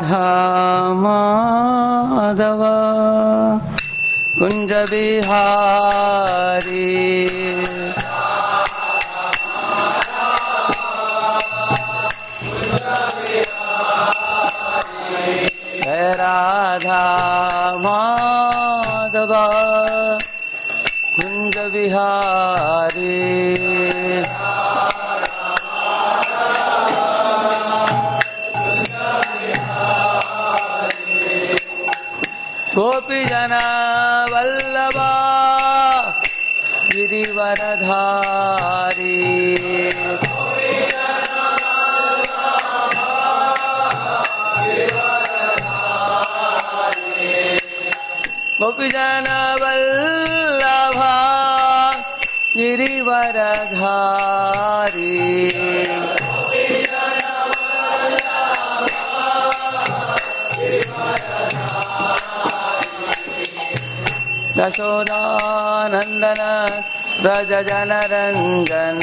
माधव कुंज बिहारी राधा माधव कुंज बिहारी गोपी जना वल्लभा गिरिवरधारी गोपी जना वल्लभा गिरिवरधारी यशोदानंदन व्रज जनरंजन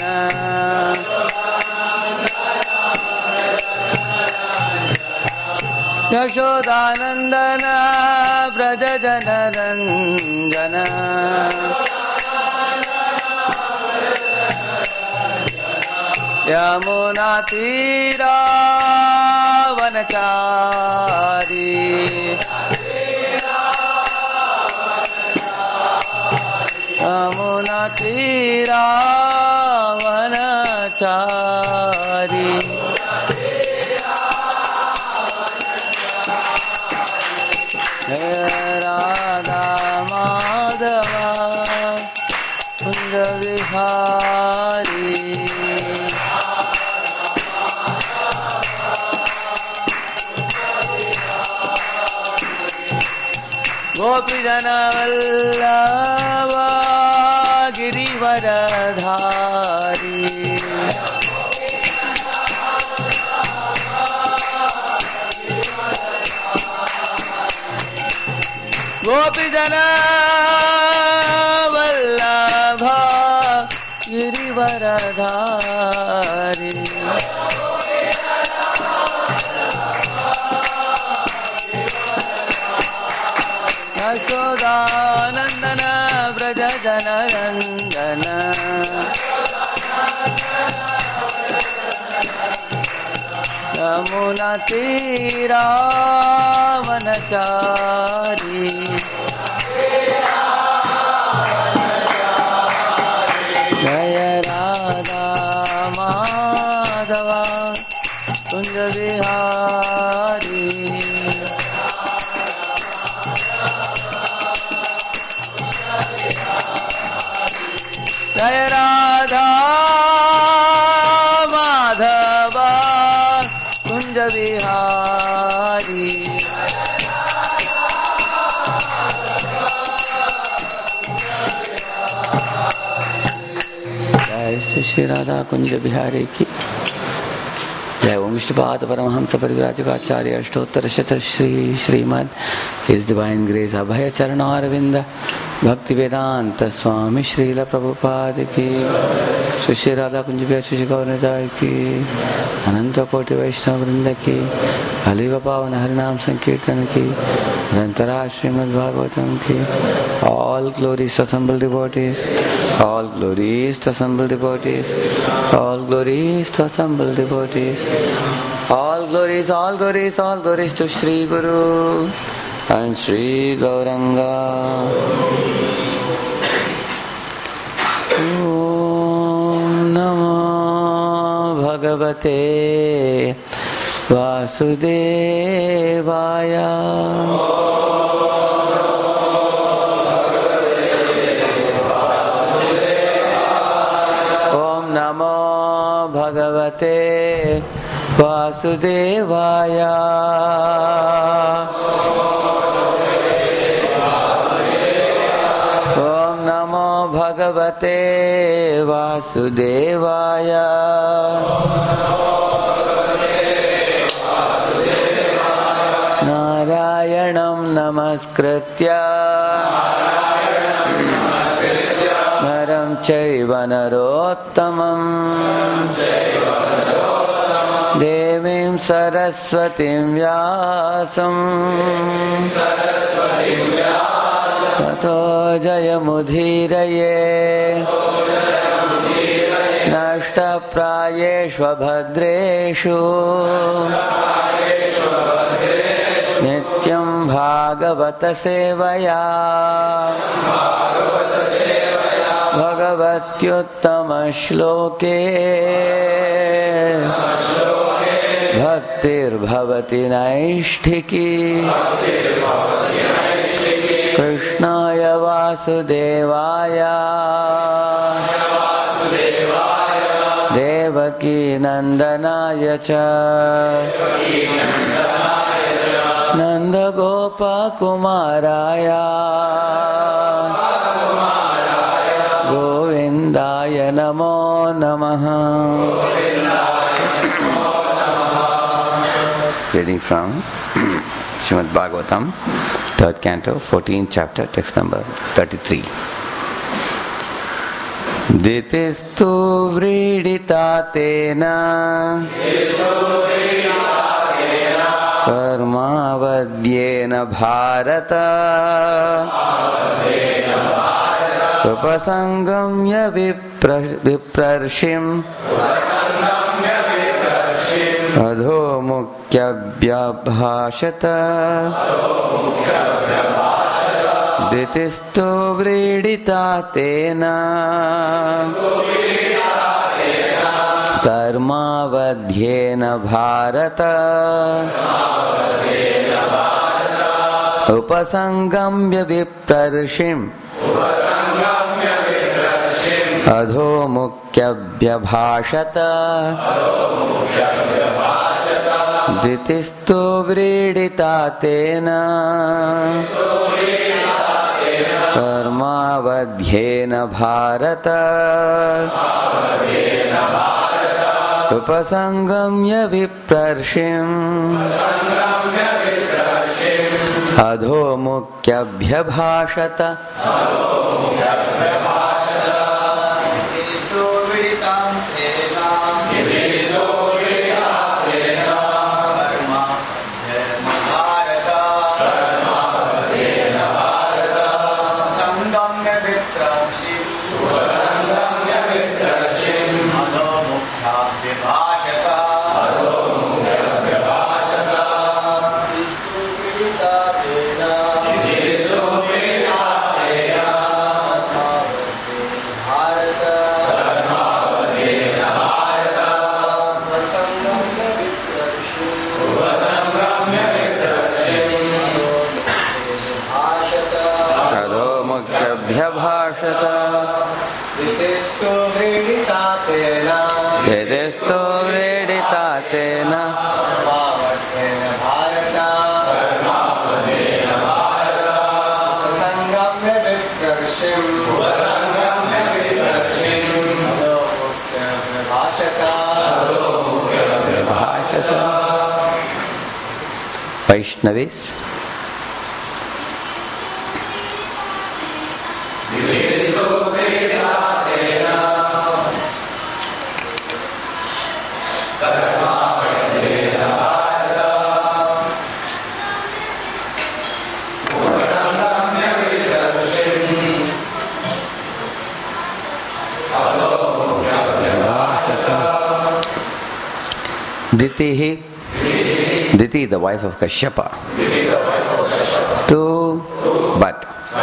यशोदानंदन व्रज जनरंजन यमुना तीरा वनचारी यमुना तीरा वनचारी राधा माधव कुंज विहारी गोपी जन वल्लभ गिरिवरधारी गोपी जन वल्लभ गिरिवरधारी यशोदानंदन व्रज जनरंजन यमुना तीरा वनचारी जय राधा माधव कुंज बिहारी जय राधा माधव कुंज बिहारी जय श्री राधा कुंज बिहारी की जय। ओम विष्णुपाद परमहंस परिव्राजकाचार्य अष्टोत्तर शत Shri Srimad his divine grace Abhay Charanaravinda Bhakti Vedanta स्वामी श्रील प्रभुपाद की श्री श्री राधा कुंज बिहारी श्री गौरनिताय की अनंत कोटि वैष्णव वृंद की हलिव पावन हरिनाम संकीर्तन की निरंतरा श्रीमद् भागवतम की all glories to assembled devotees, all glories to assembled devotees, all glories to assembled devotees, all glories, all glories, all glories to Shri Guru and Shri Gauranga. Om Namo Bhagavate Vasudevaya. Om Namo Bhagavate Vasudevaya. Om Namo Bhagavate Vasudevaya. Narayanam namaskritya naram chaiva narottamam devim सरस्वतीं व्यासं ततो जयमुदीरये नष्टप्रायेष्वभद्रेषु नित्यं भागवत सेवया भगवत्युत्तमश्लोके भक्तिर्भवति नैष्ठिकी कृष्णाय वासुदेवाय देवकी नंदनाय च नंदगोपकुमाराय गोविंदाय नमो नमः. Reading from Srimad Bhagavatam, 3rd canto, 14th chapter, text number 33. Ditistu vridita tena karmavadyena bharata upasangamya viprarshim अधोमुख्यभ्यभाषत दितिस्तु व्रीडिता तेन कर्मावध्येन भारत उपसंगम्य विप्रर्षिम् अधोमुख्यभ्यभाषत दितिस्तु व्रीडिता तेन कर्मावध्येन Bharat उपसंगम्य विप्रर्षिम् अधोमुख्यभ्यभाषत. Vaishnavis, Diti, the wife of Kashyapa. Tu, but.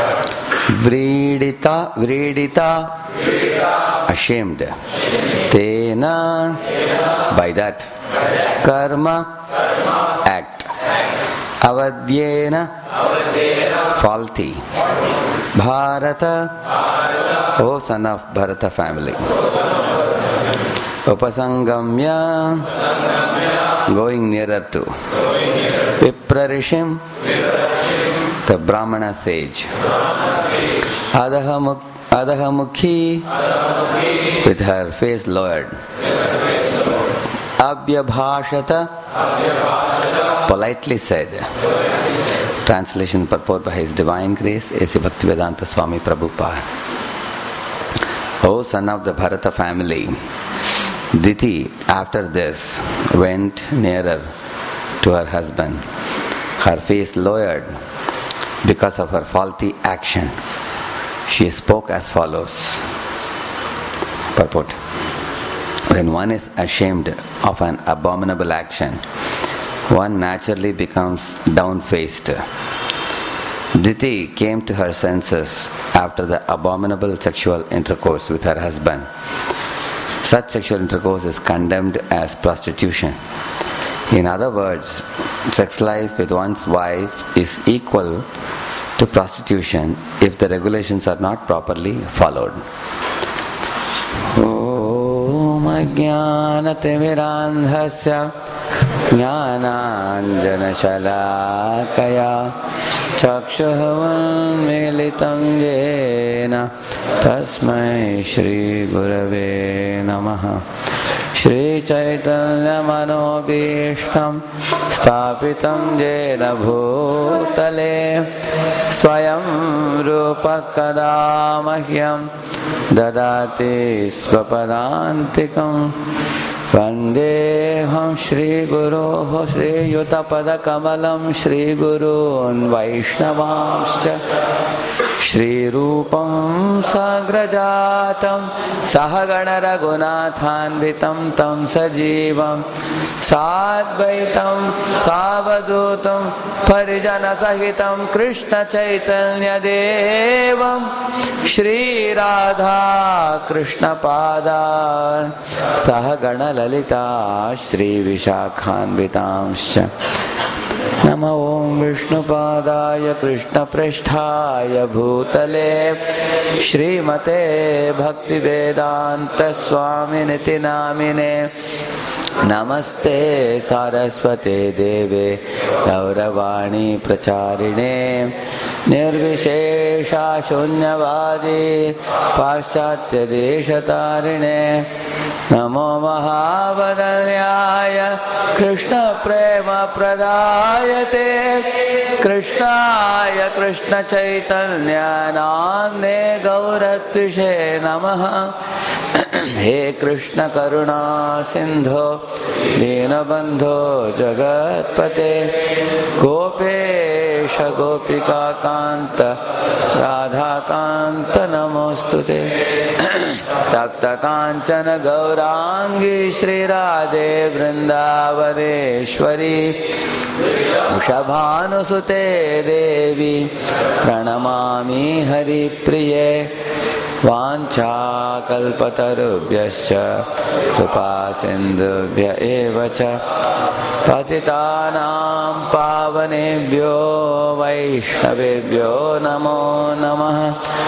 Vridita, ashamed. Tena, by that. Karma, act. Avadyena, faulty. Bharata, O son of Bharata family. Upasangamya, going nearer to. Viprarishim, the Brahmana sage. Adahamukhi, with her face lowered. Abhyabhashata, politely said. Translation purport by His Divine Grace, A.C. Bhaktivedanta Swami Prabhupada. O son of the Bharata family, Diti, after this, went nearer to her husband, her face lowered because of her faulty action. She spoke as follows. Purport. When one is ashamed of an abominable action, one naturally becomes down-faced. Diti came to her senses after the abominable sexual intercourse with her husband. Such sexual intercourse is condemned as prostitution. In other words, sex life with one's wife is equal to prostitution if the regulations are not properly followed. Om Ajnanatimirandhasya Jnananjanashalakaya Chakshunmilitam Jena Tasmai Shri Gurave Namaha. Shri Chaitanya Manobhishtam Sthapitam Jena Bhutale Swayam Rupa Kadamahyam Dadati Svapadantikam Vandeham Shri Guru Shri Yutapada Kamalam Shri Gurun Vaishnavamscha Shri Rupam Sagrajatam Sahagana Raghunathanvitam Tam Sajivam Sadvaitam Savadutam Parijana Sahitam Krishna Chaitanya Devam Shri Radha Krishna Padan Sahagana Lalita Shri Vishakhanvitamscha Nama Om Vishnupadaya Krishna Prishthaya Bhutale Shri Mate Bhakti Vedanta Swami Niti Namine Namaste Saraswate Deve Gauravani Pracharine Nirvishesha Shunyavadi Paschatya Deshatarine Namo Mahavadanyaya Krishna Prema Pradayate Krishnaya Krishna Chaitanya Namne Gauratvishe Namaha He Krishna Karuna Sindho Dinabandho Jagatpate Gopesha Gopika Kanta Radha Kanta Namostute Takta Kanchana Gaurangi Shri Radhe Vrindavaneshwari Ushabhanusute Devi Pranamami Hari Priye Vancha kalpatarubhyascha kripa sindhubhya evacha patitanam pavanebhyo vaishnavebhyo namo namaha.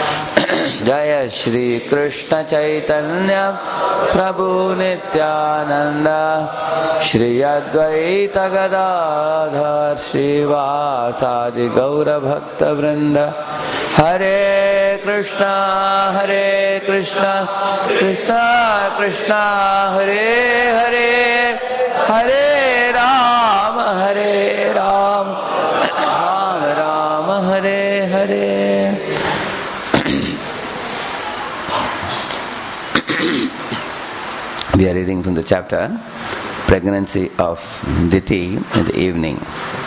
Jaya Shri Krishna Chaitanya Prabhu Nityananda Shri Advaita Gadadhar Srivasadi Gaura Bhakta Vrinda. Hare Krishna Krishna Krishna Hare Hare Hare Ram Ram Ram Hare Hare. We are reading from the chapter Pregnancy of Diti in the evening.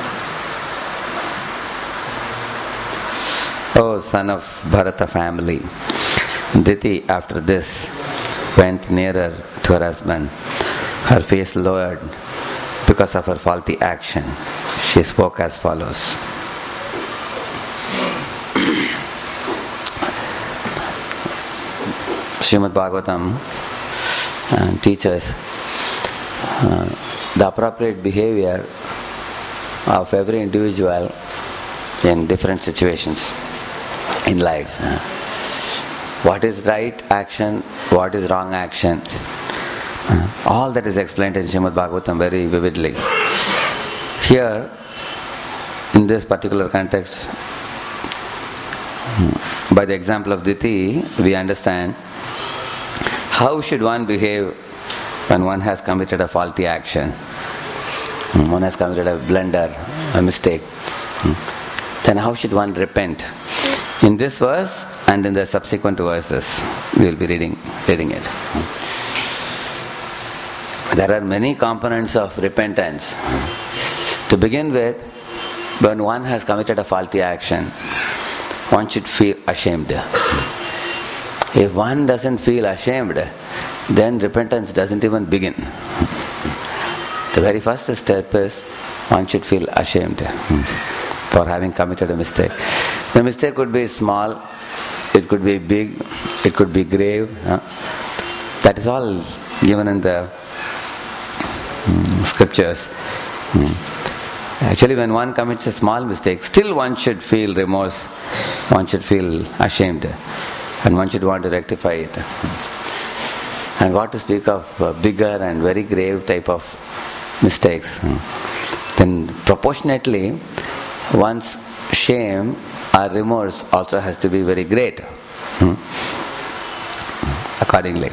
O son of Bharata family, Diti after this went nearer to her husband, her face lowered because of her faulty action. She spoke as follows. Srimad Bhagavatam teaches the appropriate behavior of every individual in different situations in life. What is right action, what is wrong action, all that is explained in Srimad Bhagavatam very vividly. Here, in this particular context, by the example of Diti, we understand how should one behave when one has committed a faulty action, one has committed a blunder, a mistake. Then how should one repent? In this verse and in the subsequent verses, we will be reading it. there are many components of repentance. To begin with, when one has committed a faulty action, one should feel ashamed. If one doesn't feel ashamed, then repentance doesn't even begin. The very first step is one should feel ashamed for having committed a mistake. The mistake could be small, it could be big, it could be grave. That is all given in the scriptures. Actually, when one commits a small mistake, still one should feel remorse, one should feel ashamed, and one should want to rectify it. And what to speak of bigger and very grave type of mistakes. Then proportionately, one's shame or remorse also has to be very great. Accordingly.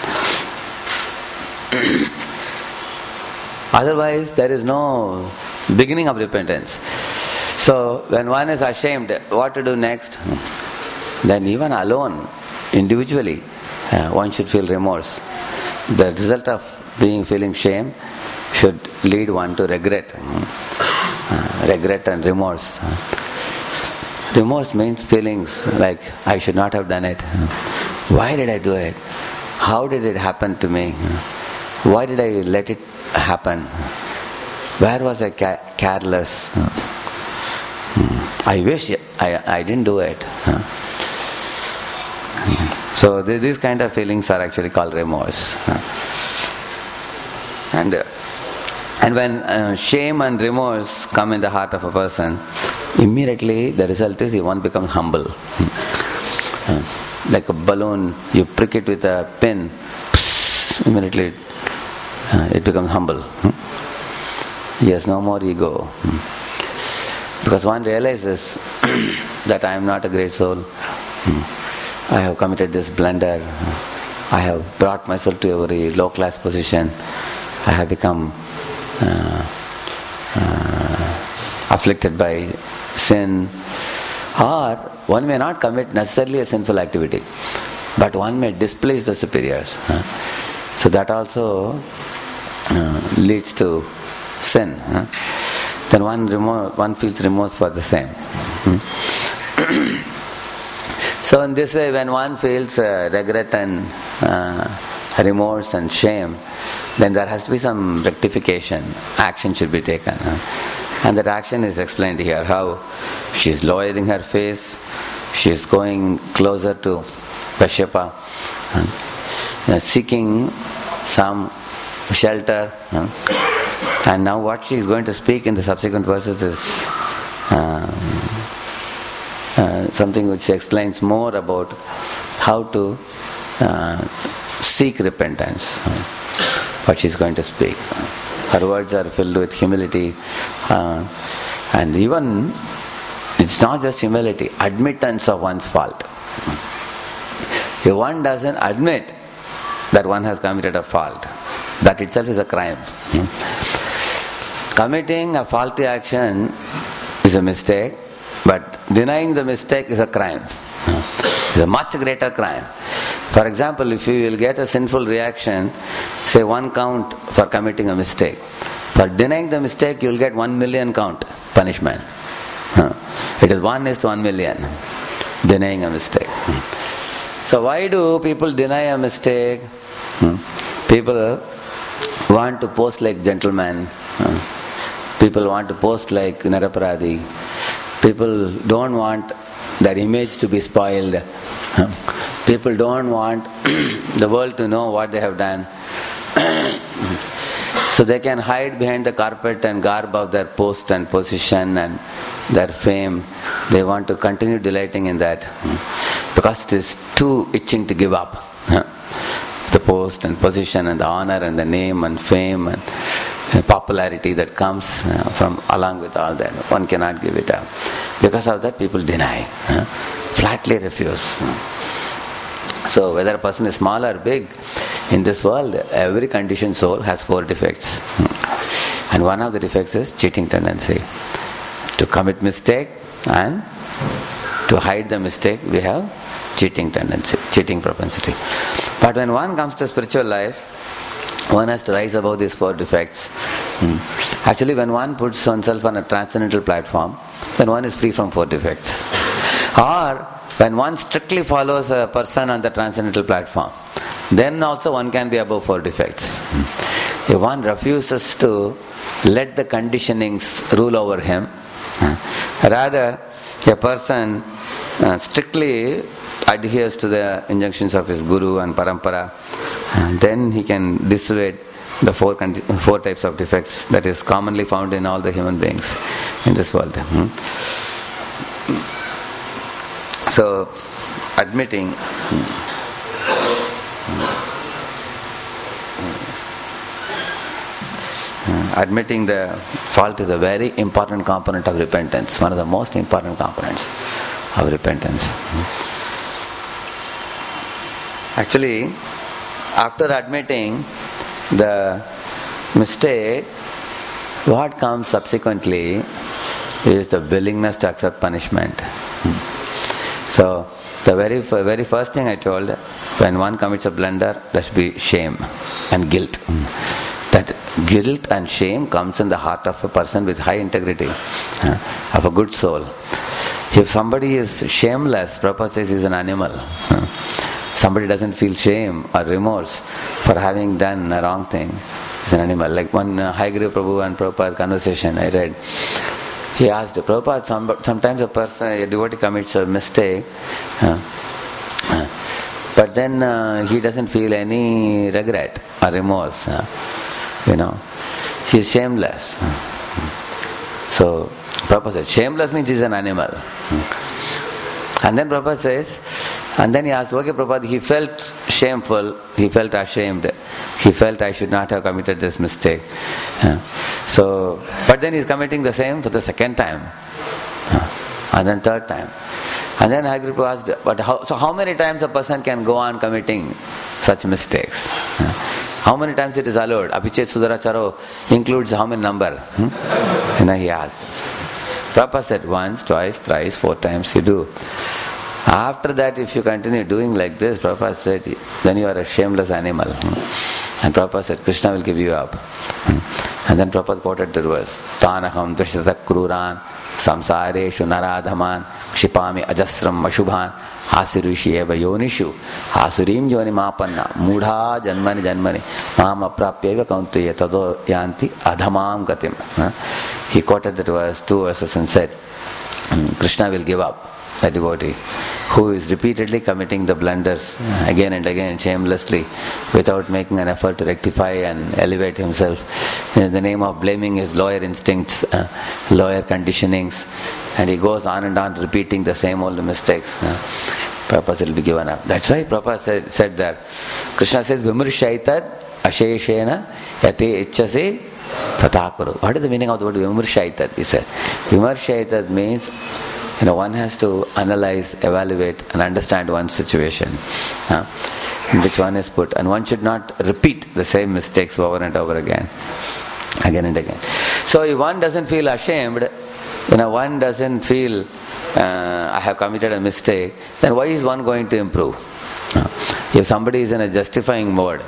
Otherwise, there is no beginning of repentance. So, when one is ashamed, what to do next? Then even alone, individually, one should feel remorse. The result of feeling shame should lead one to regret. Regret and remorse. Remorse means feelings like, I should not have done it. Why did I do it? How did it happen to me? Why did I let it happen? Where was I careless? I wish I didn't do it. So these kind of feelings are actually called remorse. And when shame and remorse come in the heart of a person, immediately the result is one becomes humble. Like a balloon, you prick it with a pin, immediately it becomes humble. He has no more ego. Because one realizes that I am not a great soul. I have committed this blunder. I have brought myself to a very low class position. I have become afflicted by sin. Or one may not commit necessarily a sinful activity, but one may displease the superiors. So that also leads to sin. Then one feels remorse for the same. So in this way, when one feels regret and remorse and shame, then there has to be some rectification. Action should be taken. And that action is explained here, how she is lowering her face, she is going closer to Kashyapa, seeking some shelter. And now what she is going to speak in the subsequent verses is something which explains more about how to seek repentance. What she is going to speak. Her words are filled with humility, and even it's not just humility, admittance of one's fault. If one doesn't admit that one has committed a fault, that itself is a crime. Committing a faulty action is a mistake, but denying the mistake is a crime. It's a much greater crime. For example, if you will get a sinful reaction, say 1 count for committing a mistake. For denying the mistake, you will get 1 million count punishment. It is 1:1 million, denying a mistake. So why do people deny a mistake? People want to post like gentlemen. People want to post like Naraparadi. People don't want their image to be spoiled. People don't want the world to know what they have done. So they can hide behind the carpet and garb of their post and position and their fame. They want to continue delighting in that because it is too itching to give up. The post and position and the honor and the name and fame and popularity that comes from along with all that. One cannot give it up. Because of that, people deny. Flatly refuse. So whether a person is small or big, in this world, every conditioned soul has 4 defects. And one of the defects is cheating tendency. To commit mistake and to hide the mistake, we have cheating tendency, cheating propensity. But when one comes to spiritual life, one has to rise above these 4 defects. Actually, when one puts oneself on a transcendental platform, then one is free from 4 defects. Or when one strictly follows a person on the transcendental platform, then also one can be above 4 defects. If one refuses to let the conditionings rule over him, rather a person strictly adheres to the injunctions of his guru and parampara, then he can dissuade the 4 types of defects that is commonly found in all the human beings in this world. So, admitting the fault is a very important component of repentance, one of the most important components of repentance. Actually, after admitting the mistake, what comes subsequently is the willingness to accept punishment. So, the very first thing I told, when one commits a blunder, there should be shame and guilt. That guilt and shame comes in the heart of a person with high integrity, of a good soul. If somebody is shameless, Prabhupada says he is an animal. Somebody doesn't feel shame or remorse for having done a wrong thing, is an animal. Like one Hayagriva Prabhu and Prabhupada conversation I read. He asked Prabhupada, sometimes a devotee commits a mistake, but then he doesn't feel any regret or remorse. He is shameless. So Prabhupada said, shameless means he is an animal. And then Prabhupada says, and then he asked, okay Prabhupada, he felt shameful, he felt ashamed, he felt I should not have committed this mistake. But then he is committing the same for the second time, and then third time. And then Hayagriva asked, but how many times a person can go on committing such mistakes? How many times it is allowed? Abhichet Sudaracharo includes how many number? He asked. Prabhupada said once, twice, thrice, 4 times you do. After that, if you continue doing like this, Prabhupada said, then you are a shameless animal. And Prabhupada said, Krishna will give you up. And then Prabhupada quoted the verse, Tanaham dvishata kruran samsareshu naradhaman kshipami ajasram ashubhan asirushi eva yonishu asurim yoni mapanna mudha janmani janmani mam aprapyeva kaunteya tado yanti adhamam gatim. He quoted that verse, 2 verses, and said, Krishna will give up a devotee who is repeatedly committing the blunders again and again shamelessly without making an effort to rectify and elevate himself in the name of blaming his lower instincts, lower conditionings, and he goes on and on repeating the same old mistakes. Prabhupada will be given up. That's why Prabhupada said that. Krishna says, Vimurshaitat asheshena yate ichase tathakuru. What is the meaning of the word Vimurshaitat? He said, Vimurshaitat means one has to analyze, evaluate and understand one's situation in which one is put, and one should not repeat the same mistakes over and over again and again. So if one doesn't feel ashamed, one doesn't feel I have committed a mistake, then why is one going to improve? If somebody is in a justifying mode,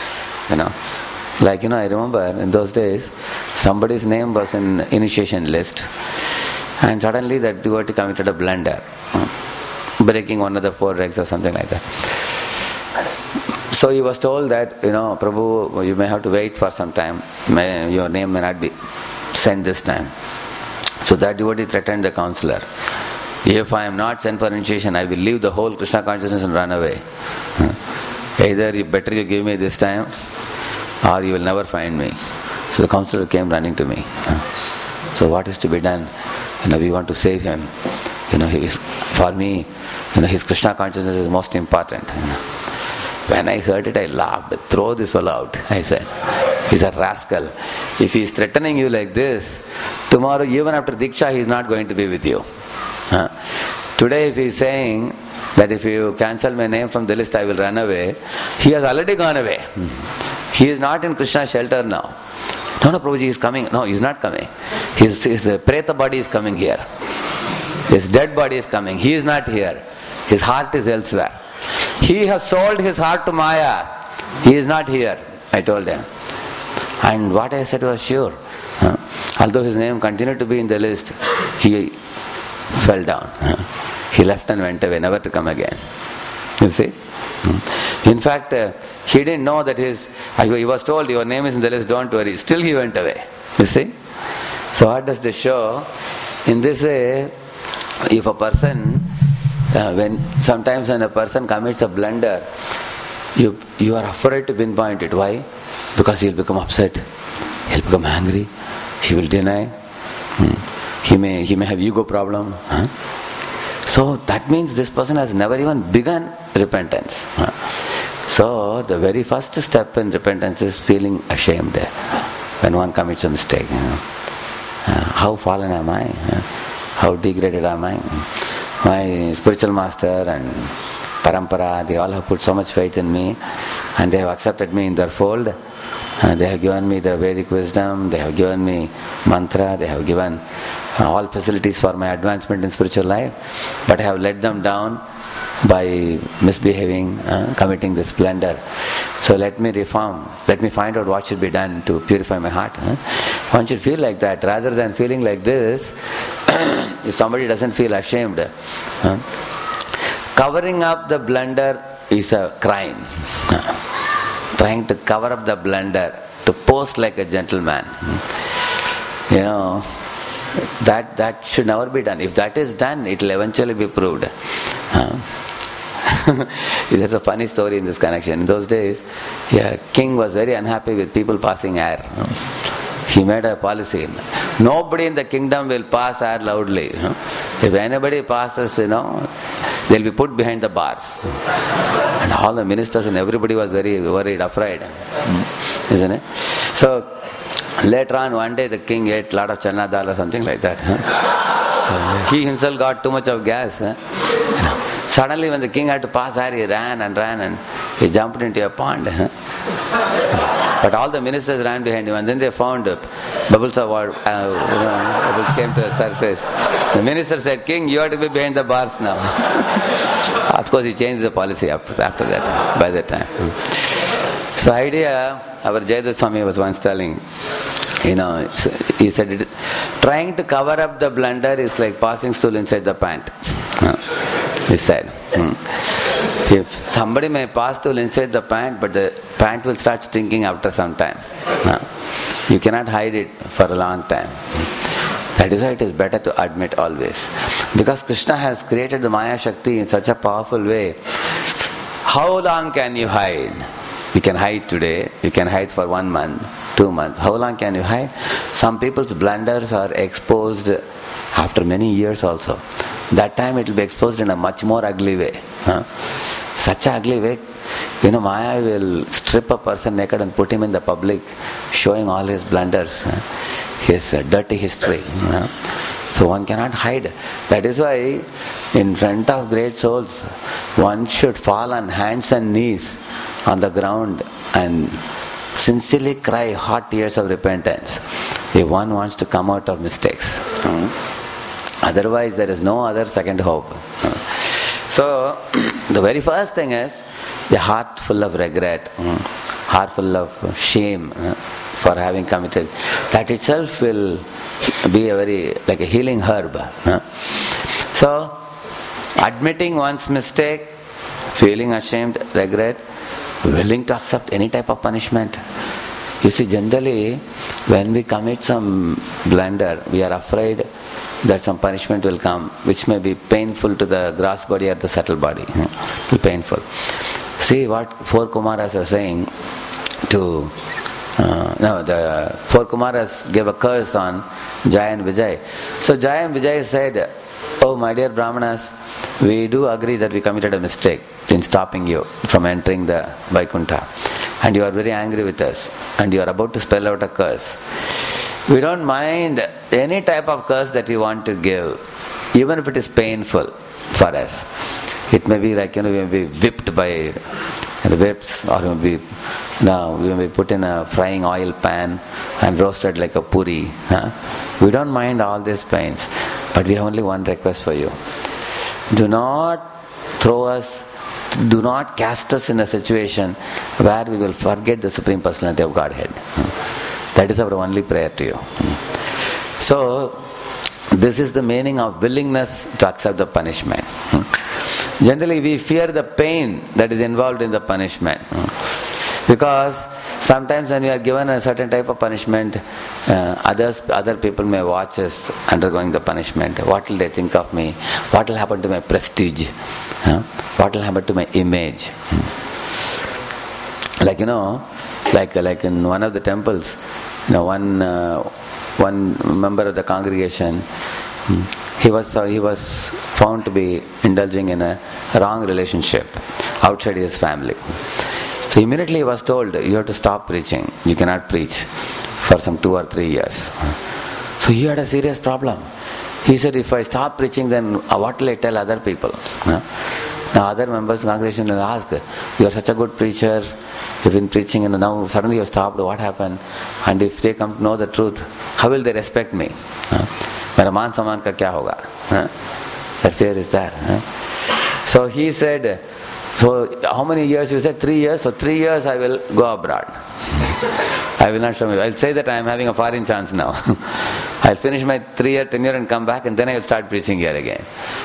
like I remember in those days somebody's name was in initiation list, and suddenly that devotee committed a blunder, breaking one of the 4 regs or something like that. So he was told that, Prabhu, you may have to wait for some time. Your name may not be sent this time. So that devotee threatened the counselor. If I am not sent for initiation, I will leave the whole Krishna consciousness and run away. Either you give me this time, or you will never find me. So the counselor came running to me. So what is to be done? We want to save him. For me, his Krishna consciousness is most important. When I heard it, I laughed. Throw this fellow out, I said. He's a rascal. If he is threatening you like this, tomorrow, even after Diksha, he is not going to be with you. Today, if he is saying that if you cancel my name from the list, I will run away, he has already gone away. He is not in Krishna's shelter now. No, Prabhuji is coming. No, he is not coming. His preta body is coming here. His dead body is coming. He is not here. His heart is elsewhere. He has sold his heart to Maya. He is not here. I told him. And what I said was sure. Although his name continued to be in the list, he fell down. He left and went away, never to come again. You see? In fact, he didn't know that he was told, your name is in the list, don't worry. Still he went away. You see? So what does this show? In this way, if a person, sometimes when a person commits a blunder, you are afraid to pinpoint it. Why? Because he'll become upset, he'll become angry, he will deny, he may have ego problem. So that means this person has never even begun repentance. So the very first step in repentance is feeling ashamed when one commits a mistake. How fallen am I? How degraded am I? My spiritual master and parampara, they all have put so much faith in me, and they have accepted me in their fold. They have given me the Vedic wisdom, they have given me mantra, they have given all facilities for my advancement in spiritual life, but I have let them down by misbehaving, committing this blunder. So let me reform, let me find out what should be done to purify my heart. One should feel like that rather than feeling like this. If somebody doesn't feel ashamed, covering up the blunder is a crime. Trying to cover up the blunder, to pose like a gentleman, that should never be done. If that is done, it will eventually be proved. There's a funny story in this connection. In those days, king was very unhappy with people passing air. He made a policy. Nobody in the kingdom will pass air loudly. If anybody passes, they'll be put behind the bars. And all the ministers and everybody was very worried, afraid. Isn't it? So later on, one day the king ate a lot of chana dal or something like that. He himself got too much of gas. Suddenly when the king had to pass air, he ran and he jumped into a pond. But all the ministers ran behind him, and then they found bubbles of water, bubbles came to the surface. The minister said, "King, you have to be behind the bars now." Of course, he changed the policy after that, by that time. So idea, our Jayadut Swami was once telling, he said, trying to cover up the blunder is like passing stool inside the pant. He said, if somebody may pass stool inside the pant, but the pant will start stinking after some time. You cannot hide it for a long time. That is why it is better to admit always. Because Krishna has created the Maya Shakti in such a powerful way. How long can you hide? You can hide today, you can hide for 1 month, 2 months. How long can you hide? Some people's blunders are exposed after many years also. That time it will be exposed in a much more ugly way. Such an ugly way. Maya will strip a person naked and put him in the public, showing all his blunders, his dirty history. So one cannot hide. That is why in front of great souls, one should fall on hands and knees on the ground and sincerely cry hot tears of repentance if one wants to come out of mistakes. Otherwise, there is no other second hope. So, the very first thing is the heart full of regret, heart full of shame for having committed. That itself will be like a healing herb. So, admitting one's mistake, feeling ashamed, regret, willing to accept any type of punishment. You see, generally, when we commit some blunder, we are afraid that some punishment will come, which may be painful to the gross body or the subtle body. It will be painful. See what 4 Kumaras are saying to... the 4 Kumaras gave a curse on Jaya and Vijay. So Jaya and Vijay said, "Oh, my dear Brahmanas, we do agree that we committed a mistake in stopping you from entering the Vaikuntha. And you are very angry with us. And you are about to spell out a curse. We don't mind any type of curse that you want to give, even if it is painful for us. It may be like, we may be whipped by the whips, or we may be put in a frying oil pan and roasted like a puri. We don't mind all these pains. But we have only one request for you. Do not throw us do not cast us in a situation where we will forget the Supreme Personality of Godhead. That is our only prayer to you. So, this is the meaning of willingness to accept the punishment. Generally, we fear the pain that is involved in the punishment. Because sometimes when we are given a certain type of punishment, other people may watch us undergoing the punishment. What will they think of me? What will happen to my prestige? What will happen to my image? Like in one of the temples, one member of the congregation, he was found to be indulging in a wrong relationship outside his family. So immediately he was told, you have to stop preaching. You cannot preach for some 2 or 3 years. So he had a serious problem. He said, if I stop preaching, then what will I tell other people? Now other members of the congregation will ask, you are such a good preacher, you've been preaching and now suddenly you have stopped, what happened? And if they come to know the truth, how will they respect me? Mera maan saman ka kya hoga? That fear is there. So he said, so how many years? You said 3 years. So 3 years I will go abroad. I will not show me. I'll say that I am having a foreign chance now. I'll finish my 3-year tenure and come back and then I will start preaching here again.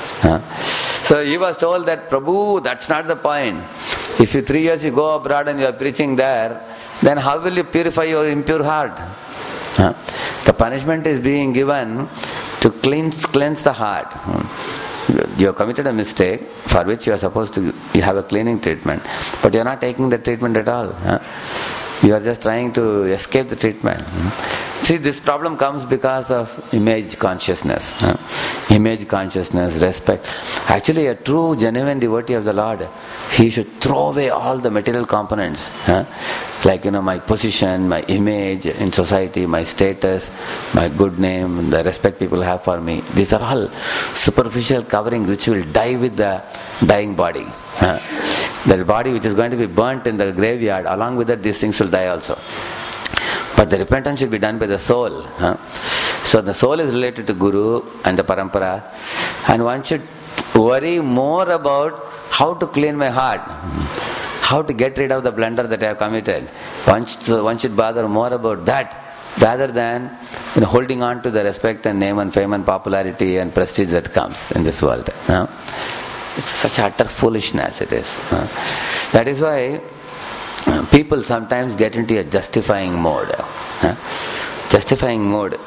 So he was told that, Prabhu, that's not the point. If you 3 years you go abroad and you are preaching there, then how will you purify your impure heart? The punishment is being given to cleanse the heart. You have committed a mistake for which you are supposed to have a cleaning treatment, but you are not taking the treatment at all. You are just trying to escape the treatment. See, this problem comes because of image consciousness. Image consciousness, respect. Actually, a true, genuine devotee of the Lord, he should throw away all the material components. Like, my position, my image in society, my status, my good name, the respect people have for me. These are all superficial covering which will die with the dying body. The body which is going to be burnt in the graveyard, along with that these things will die also. But the repentance should be done by the soul. So the soul is related to Guru and the Parampara, and one should worry more about how to clean my heart, how to get rid of the blunder that I have committed. One should bother more about that rather than holding on to the respect and name and fame and popularity and prestige that comes in this world. It's such utter foolishness it is. That is why people sometimes get into a justifying mode. Justifying mode.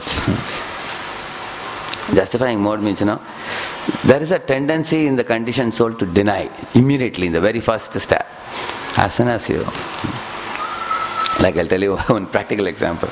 Justifying mode means, there is a tendency in the conditioned soul to deny immediately in the very first step. As soon as you, like I'll tell you one practical example.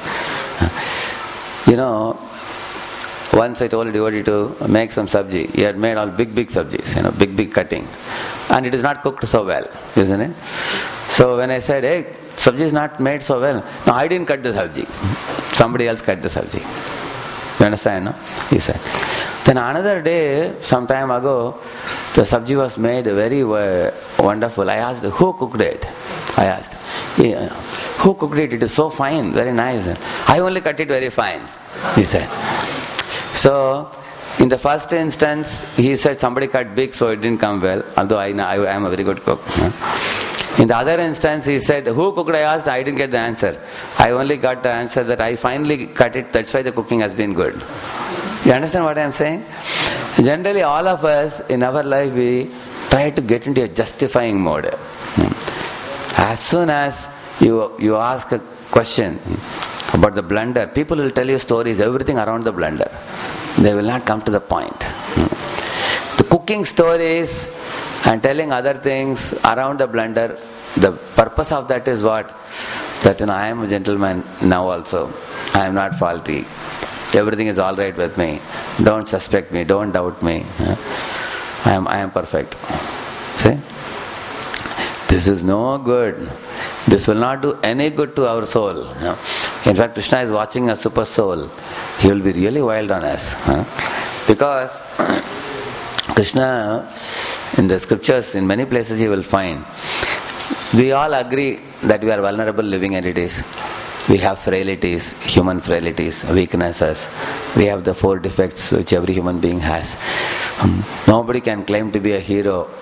Once I told a devotee to make some sabji. He had made all big sabjis, big cutting. And it is not cooked so well, isn't it? So when I said, hey, sabji is not made so well. No, I didn't cut the sabji. Somebody else cut the sabji. You understand, no? He said. Then another day, some time ago, the sabji was made very wonderful. I asked, who cooked it? I asked. Who cooked it? It is so fine, very nice. I only cut it very fine, he said. So, in the first instance, he said somebody cut big, so it didn't come well, although I am a very good cook. In the other instance, he said, who cooked? I asked, I didn't get the answer. I only got the answer that I finally cut it, that's why the cooking has been good. You understand what I am saying? Generally, all of us in our life, we try to get into a justifying mode. As soon as you ask a question about the blunder, people will tell you stories, everything around the blunder. They will not come to the point. The cooking stories and telling other things around the blunder, the purpose of that is what? That I am a gentleman now also. I am not faulty. Everything is alright with me. Don't suspect me. Don't doubt me. I am perfect. See? This is no good. This will not do any good to our soul. In fact, Krishna is watching a super soul. He will be really wild on us. Because Krishna, in the scriptures, in many places you will find, we all agree that we are vulnerable living entities. We have frailties, human frailties, weaknesses. We have the 4 defects which every human being has. Nobody can claim to be a hero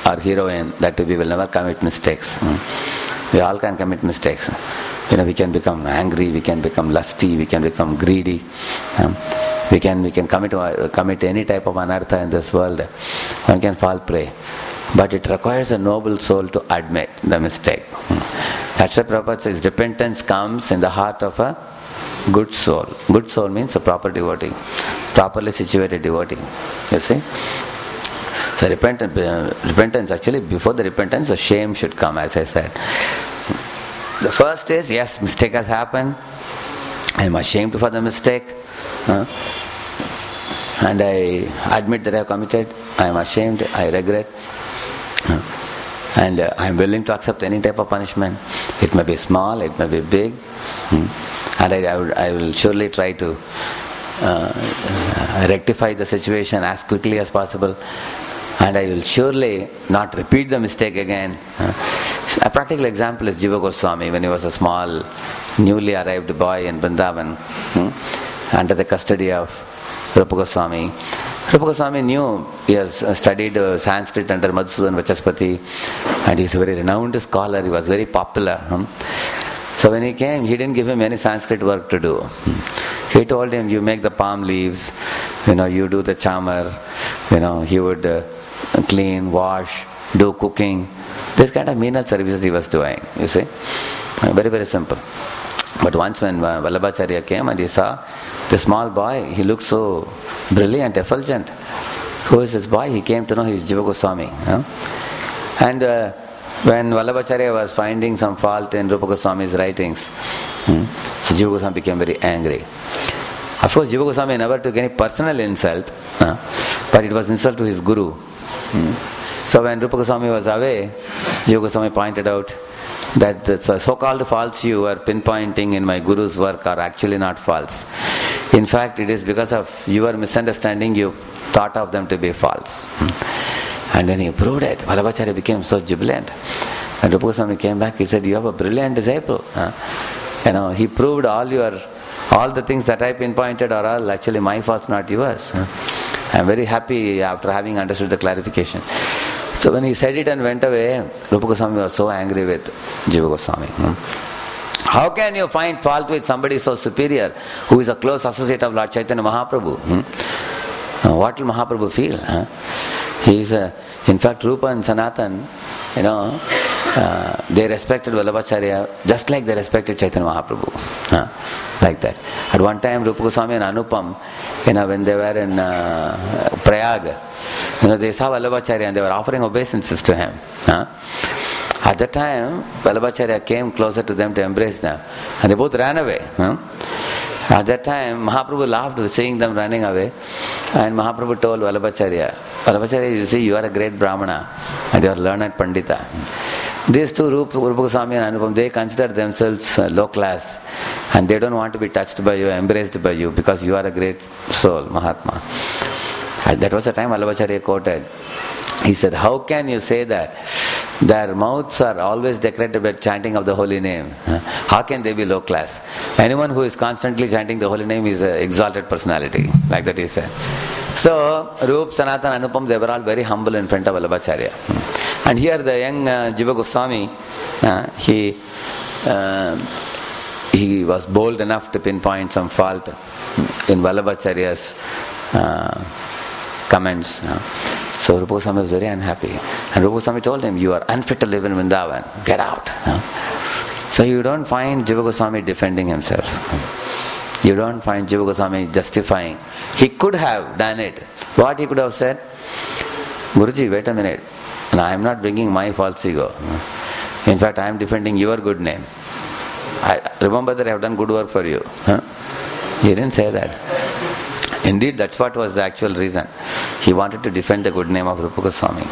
or heroine, that we will never commit mistakes. We all can commit mistakes. We can become angry, we can become lusty, we can become greedy. We can commit any type of anartha in this world. One can fall prey. But it requires a noble soul to admit the mistake. That's why Prabhupada says repentance comes in the heart of a good soul. Good soul means a proper devotee, properly situated devotee. You see? So repentance, actually before the repentance, the shame should come, as I said. The first is, yes, mistake has happened. I am ashamed for the mistake. And I admit that I have committed. I am ashamed, I regret. And I am willing to accept any type of punishment. It may be small, it may be big. And I will surely try to rectify the situation as quickly as possible. And I will surely not repeat the mistake again. A practical example is Jiva Goswami, when he was a small, newly arrived boy in Vrindavan, under the custody of Rupa Goswami. Rupa Goswami knew, he has studied Sanskrit under Madhusudan Vachaspati, and he is a very renowned scholar, he was very popular. So when he came, he didn't give him any Sanskrit work to do. He told him, you make the palm leaves, you do the chamar, he would clean, wash, do cooking. This kind of menial services he was doing, you see. Very, very simple. But once when Vallabhacharya came and he saw the small boy, he looked so brilliant, effulgent. Who is this boy? He came to know he is Jiva Goswami. And when Vallabhacharya was finding some fault in Rupa Goswami's writings, so Jiva Goswami became very angry. Of course, Jiva Goswami never took any personal insult, but it was insult to his guru. So when Rupa Goswami was away, Jiva Goswami pointed out that the so-called faults you are pinpointing in my guru's work are actually not false. In fact, it is because of your misunderstanding you thought of them to be false. And when he proved it, Vallabhacharya became so jubilant. And Rupa Goswami came back, he said, you have a brilliant disciple. He proved all the things that I pinpointed are all actually my faults, not yours. I am very happy after having understood the clarification. So when he said it and went away, Rupa Goswami was so angry with Jiva Goswami. How can you find fault with somebody so superior, who is a close associate of Lord Chaitanya Mahaprabhu? What will Mahaprabhu feel? He is in fact, Rupa and Sanatan, they respected Vallabhacharya just like they respected Chaitanya Mahaprabhu. Like that. At one time, Rupa Goswami and Anupam, when they were in Prayag, they saw Vallabhacharya and they were offering obeisances to him. At that time, Vallabhacharya came closer to them to embrace them, and they both ran away. At that time, Mahaprabhu laughed seeing them running away, and Mahaprabhu told Vallabhacharya, you see, you are a great Brahmana and you are learned Pandita. These two, Rupa Goswami and Anupam, they consider themselves low class, and they don't want to be touched by you, embraced by you, because you are a great soul, Mahatma. And that was the time Vallabhacharya quoted. He said, how can you say that? Their mouths are always decorated with chanting of the holy name. How can they be low class? Anyone who is constantly chanting the holy name is an exalted personality. Like that he said. So, Rup, Sanatan, Anupam, they were all very humble in front of Vallabhacharya. And here the young Jiva Goswami, he was bold enough to pinpoint some fault in Vallabhacharya's comments. So Rupa Goswami was very unhappy. And Rupa Goswami told him, you are unfit to live in Vrindavan. Get out. So you don't find Jiva Goswami defending himself. You don't find Jiva Goswami justifying. He could have done it. What he could have said? Guruji, wait a minute. I am not bringing my false ego. In fact, I am defending your good name. I remember that I have done good work for you. He didn't say that. Indeed, that's what was the actual reason. He wanted to defend the good name of Rupa Goswami.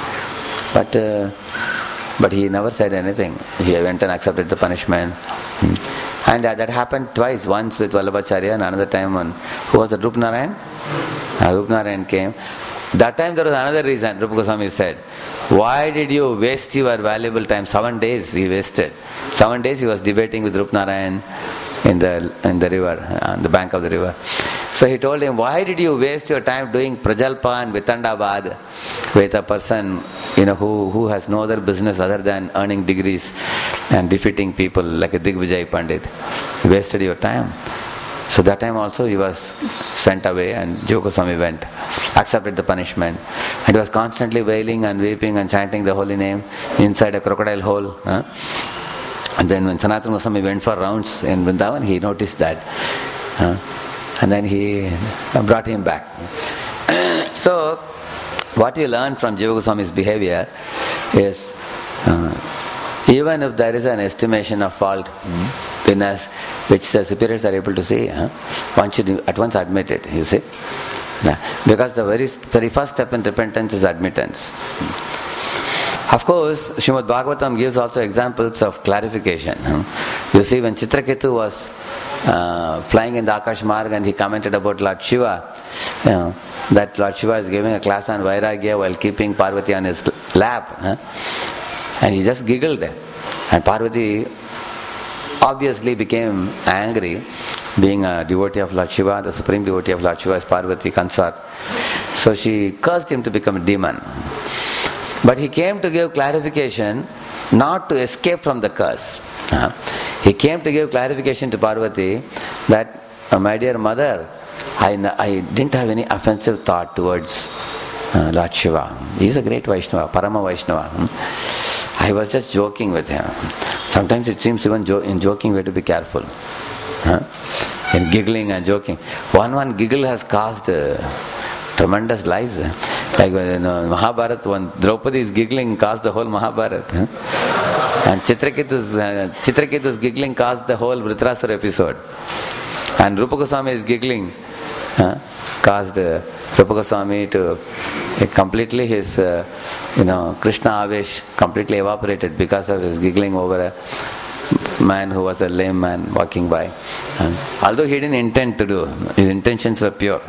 But he never said anything. He went and accepted the punishment. And that happened twice. Once with Vallabhacharya and another time on, who was it, Rup Narayan? Rup Narayan came. That time there was another reason. Rupa Goswami said, why did you waste your valuable time? 7 days he wasted. 7 days he was debating with Rup Narayan in the river, on the bank of the river. So he told him, why did you waste your time doing Prajalpa and Vitandabad with a person who has no other business other than earning degrees and defeating people like a Digvijay Pandit? You wasted your time. So that time also he was sent away, and Jiva Goswami went, accepted the punishment. And he was constantly wailing and weeping and chanting the holy name inside a crocodile hole. And then when Sanatana Goswami went for rounds in Vrindavan, he noticed that. And then he brought him back. So, what we learn from Jiva Goswami's behavior is, even if there is an estimation of fault in us, which the superiors are able to see, one should at once admit it, you see. Because the very first step in repentance is admittance. Of course, Srimad Bhagavatam gives also examples of clarification. You see, when Chitraketu was flying in the Akash Marg and he commented about Lord Shiva, that Lord Shiva is giving a class on Vairagya while keeping Parvati on his lap. And he just giggled. And Parvati obviously became angry, being a devotee of Lord Shiva, the supreme devotee of Lord Shiva is Parvati, consort. So she cursed him to become a demon. But he came to give clarification, not to escape from the curse. He came to give clarification to Parvati that, my dear mother, I didn't have any offensive thought towards Lord Shiva. He is a great Vaishnava, Parama Vaishnava. I was just joking with him. Sometimes it seems even in joking we have to be careful. In giggling and joking. One giggle has caused tremendous lives. Like in Mahabharata, when Draupadi's giggling caused the whole Mahabharata. And Chitraketu's giggling caused the whole Vritrasura episode. And Rupa Goswami's giggling caused Rupa Goswami to completely his Krishna Avesh completely evaporated because of his giggling over a man who was a lame man walking by. Although he didn't intend to do, his intentions were pure.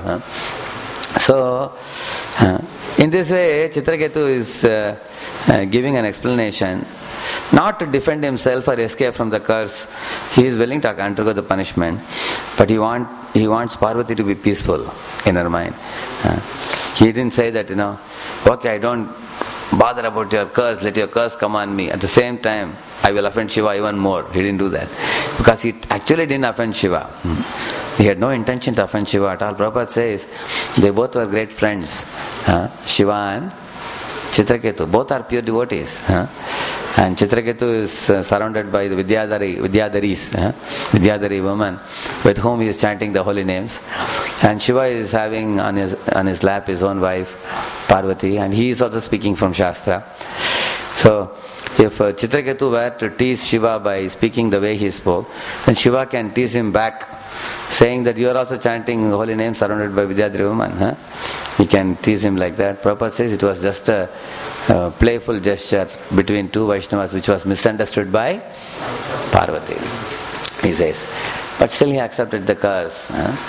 So, in this way, Chitraketu is giving an explanation, not to defend himself or escape from the curse. He is willing to undergo the punishment, but he wants Parvati to be peaceful in her mind. He didn't say that, okay, I don't bother about your curse, let your curse come on me. At the same time, I will offend Shiva even more. He didn't do that. Because he actually didn't offend Shiva. He had no intention to offend Shiva at all. Prabhupada says, they both were great friends. Shiva and Chitraketu. Both are pure devotees. And Chitraketu is surrounded by the Vidyadhari woman with whom he is chanting the holy names. And Shiva is having on his lap his own wife, Parvati, and he is also speaking from Shastra. So, if Chitraketu were to tease Shiva by speaking the way he spoke, then Shiva can tease him back, saying that you are also chanting holy names surrounded by Vidyadhari woman. He can tease him like that. Prabhupada says it was just a playful gesture between two Vaishnavas which was misunderstood by Parvati, he says. But still he accepted the curse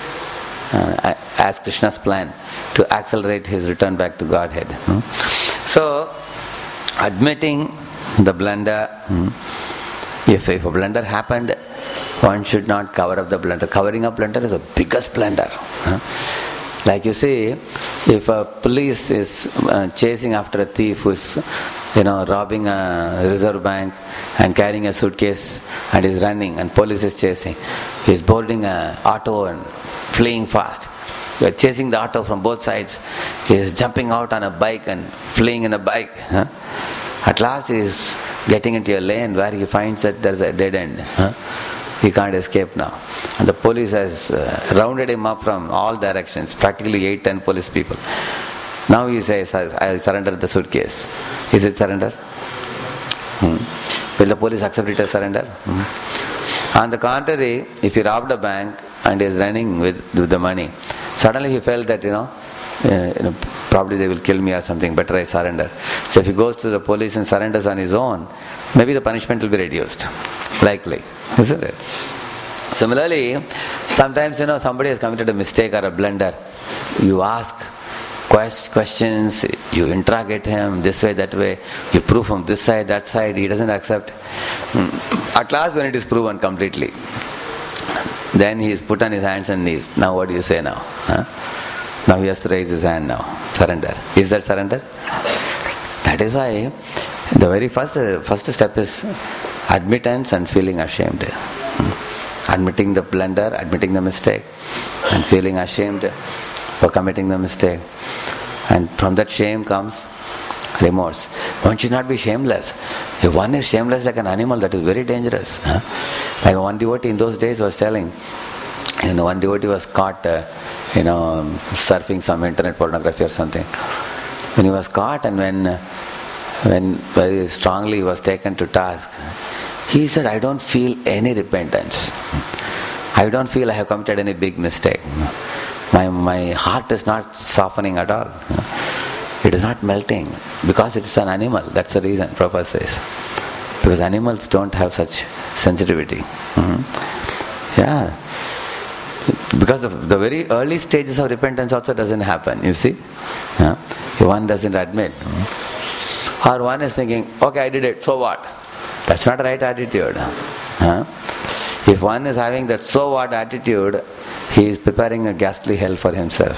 as Krishna's plan to accelerate his return back to Godhead. So, admitting the blunder, if a blunder happened, one should not cover up the blunder. Covering up blunder is the biggest blunder. Like you see, if a police is chasing after a thief who is robbing a reserve bank and carrying a suitcase and is running, and police is chasing, he is boarding an auto and fleeing fast. You are chasing the auto from both sides. He is jumping out on a bike and fleeing in a bike. At last he is getting into a lane where he finds that there is a dead end. He can't escape now. And the police has rounded him up from all directions, practically 8-10 police people. Now he says, I surrender the suitcase. Is it surrender? Will the police accept it as surrender? On the contrary, if he robbed a bank and is running with the money, suddenly he felt that, probably they will kill me or something, better I surrender. So if he goes to the police and surrenders on his own, maybe the punishment will be reduced. Likely. Isn't it? Similarly, sometimes somebody has committed a mistake or a blunder. You ask questions, you interrogate him this way, that way, you prove from this side, that side, he doesn't accept. At last when it is proven completely, Then he is put on his hands and knees. Now what do you say now? Huh? Now he has to raise his hand now. Surrender. Is that surrender? That is why the very first step is admittance and feeling ashamed. Admitting the blunder, admitting the mistake, and feeling ashamed for committing the mistake. And from that shame comes remorse. One should not be shameless. If one is shameless like an animal, that is very dangerous. Like one devotee in those days was telling, one devotee was caught, surfing some internet pornography or something. When he was caught and when very strongly he was taken to task, he said, I don't feel any repentance. I don't feel I have committed any big mistake. My heart is not softening at all. It is not melting because it is an animal. That's the reason, Prabhupada says. Because animals don't have such sensitivity. Yeah. Because the very early stages of repentance also doesn't happen, you see. If one doesn't admit. Or one is thinking, okay, I did it, so what? That's not the right attitude. If one is having that so what attitude, he is preparing a ghastly hell for himself.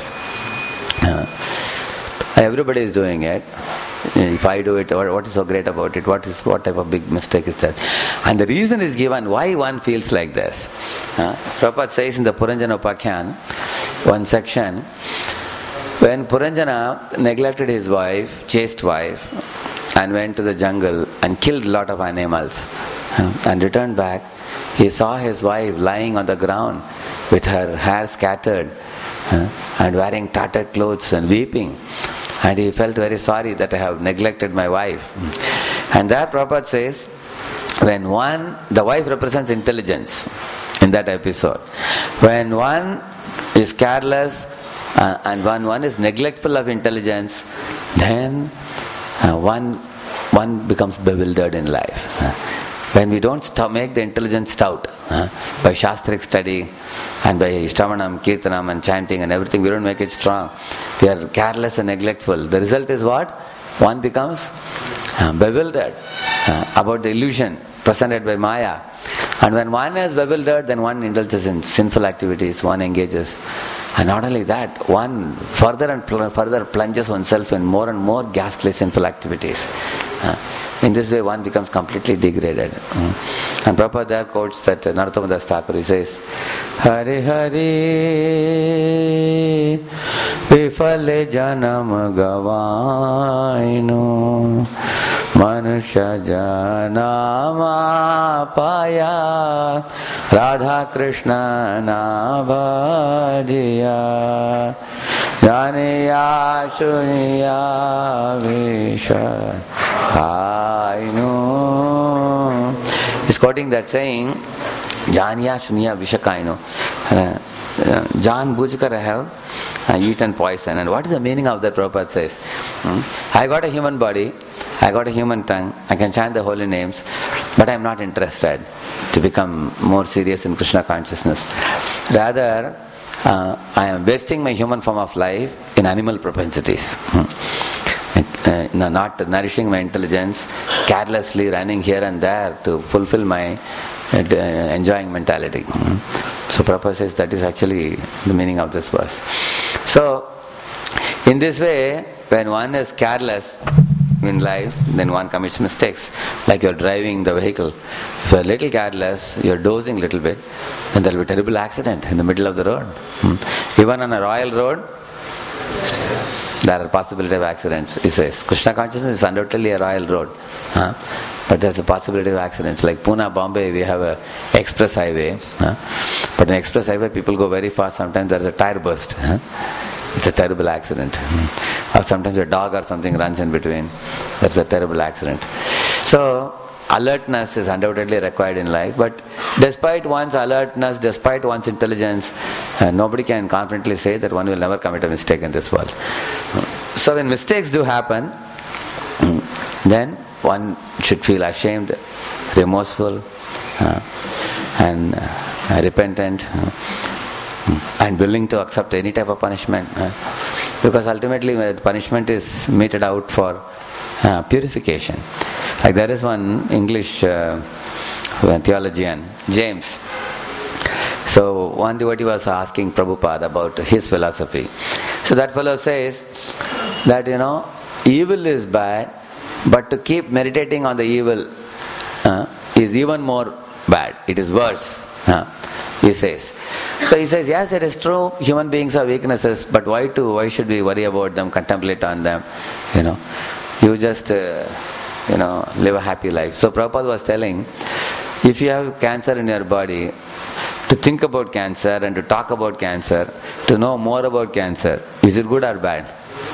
Everybody is doing it. If I do it, what is so great about it? What type of big mistake is that? And the reason is given why one feels like this. Prabhupada says in the Puranjana Upakhyan, one section, when Puranjana neglected his wife, chaste wife, and went to the jungle and killed a lot of animals, and returned back, he saw his wife lying on the ground with her hair scattered and wearing tattered clothes and weeping. And he felt very sorry that I have neglected my wife. And there Prabhupada says, the wife represents intelligence in that episode. When one is careless and one is neglectful of intelligence, then one becomes bewildered in life. When we don't make the intelligence stout by Shastric study and by Ishtavanam, Kirtanam and chanting and everything, we don't make it strong. We are careless and neglectful. The result is what? One becomes bewildered about the illusion presented by Maya. And when one is bewildered, then one indulges in sinful activities, one engages. And not only that, one further and further plunges oneself in more and more ghastly sinful activities. In this way, one becomes completely degraded. And Prabhupada there quotes that Narottama Das Thakur, he says, Hari Hari Vifale Janam Gavainu Manusha Janama Paya Radha Krishna Nabhajiya Janiya Shuniya Visha Kainu. He's quoting that saying, Janiya Shuniya Vishakainu. Jan Bujkar I have eaten poison. And what is the meaning of that? Prabhupada says, I got a human body, I got a human tongue, I can chant the holy names, but I am not interested to become more serious in Krishna consciousness. Rather, I am wasting my human form of life in animal propensities. Not nourishing my intelligence, carelessly running here and there to fulfill my enjoying mentality. So Prabhupada says that is actually the meaning of this verse. So, in this way, when one is careless in life, then one commits mistakes. Like you are driving the vehicle. If you are a little careless, you are dozing a little bit, then there will be a terrible accident in the middle of the road. Even on a royal road, there are possibility of accidents. He says, Krishna consciousness is undoubtedly a royal road. But there's a possibility of accidents. Like Pune, Bombay, we have a express highway. But in express highway, people go very fast. Sometimes there's a tire burst. It's a terrible accident. Or sometimes a dog or something runs in between. That's a terrible accident. So, alertness is undoubtedly required in life. But despite one's alertness, despite one's intelligence, nobody can confidently say that one will never commit a mistake in this world. So when mistakes do happen, then one should feel ashamed, remorseful, and repentant, and willing to accept any type of punishment. Because ultimately punishment is meted out for purification. Like there is one English theologian, James. So one devotee was asking Prabhupada about his philosophy. So that fellow says that, evil is bad, but to keep meditating on the evil is even more bad. It is worse, he says. So he says, yes, it is true, human beings have weaknesses, but why should we worry about them, contemplate on them? You just, live a happy life. So Prabhupada was telling, if you have cancer in your body, to think about cancer and to talk about cancer, to know more about cancer, is it good or bad?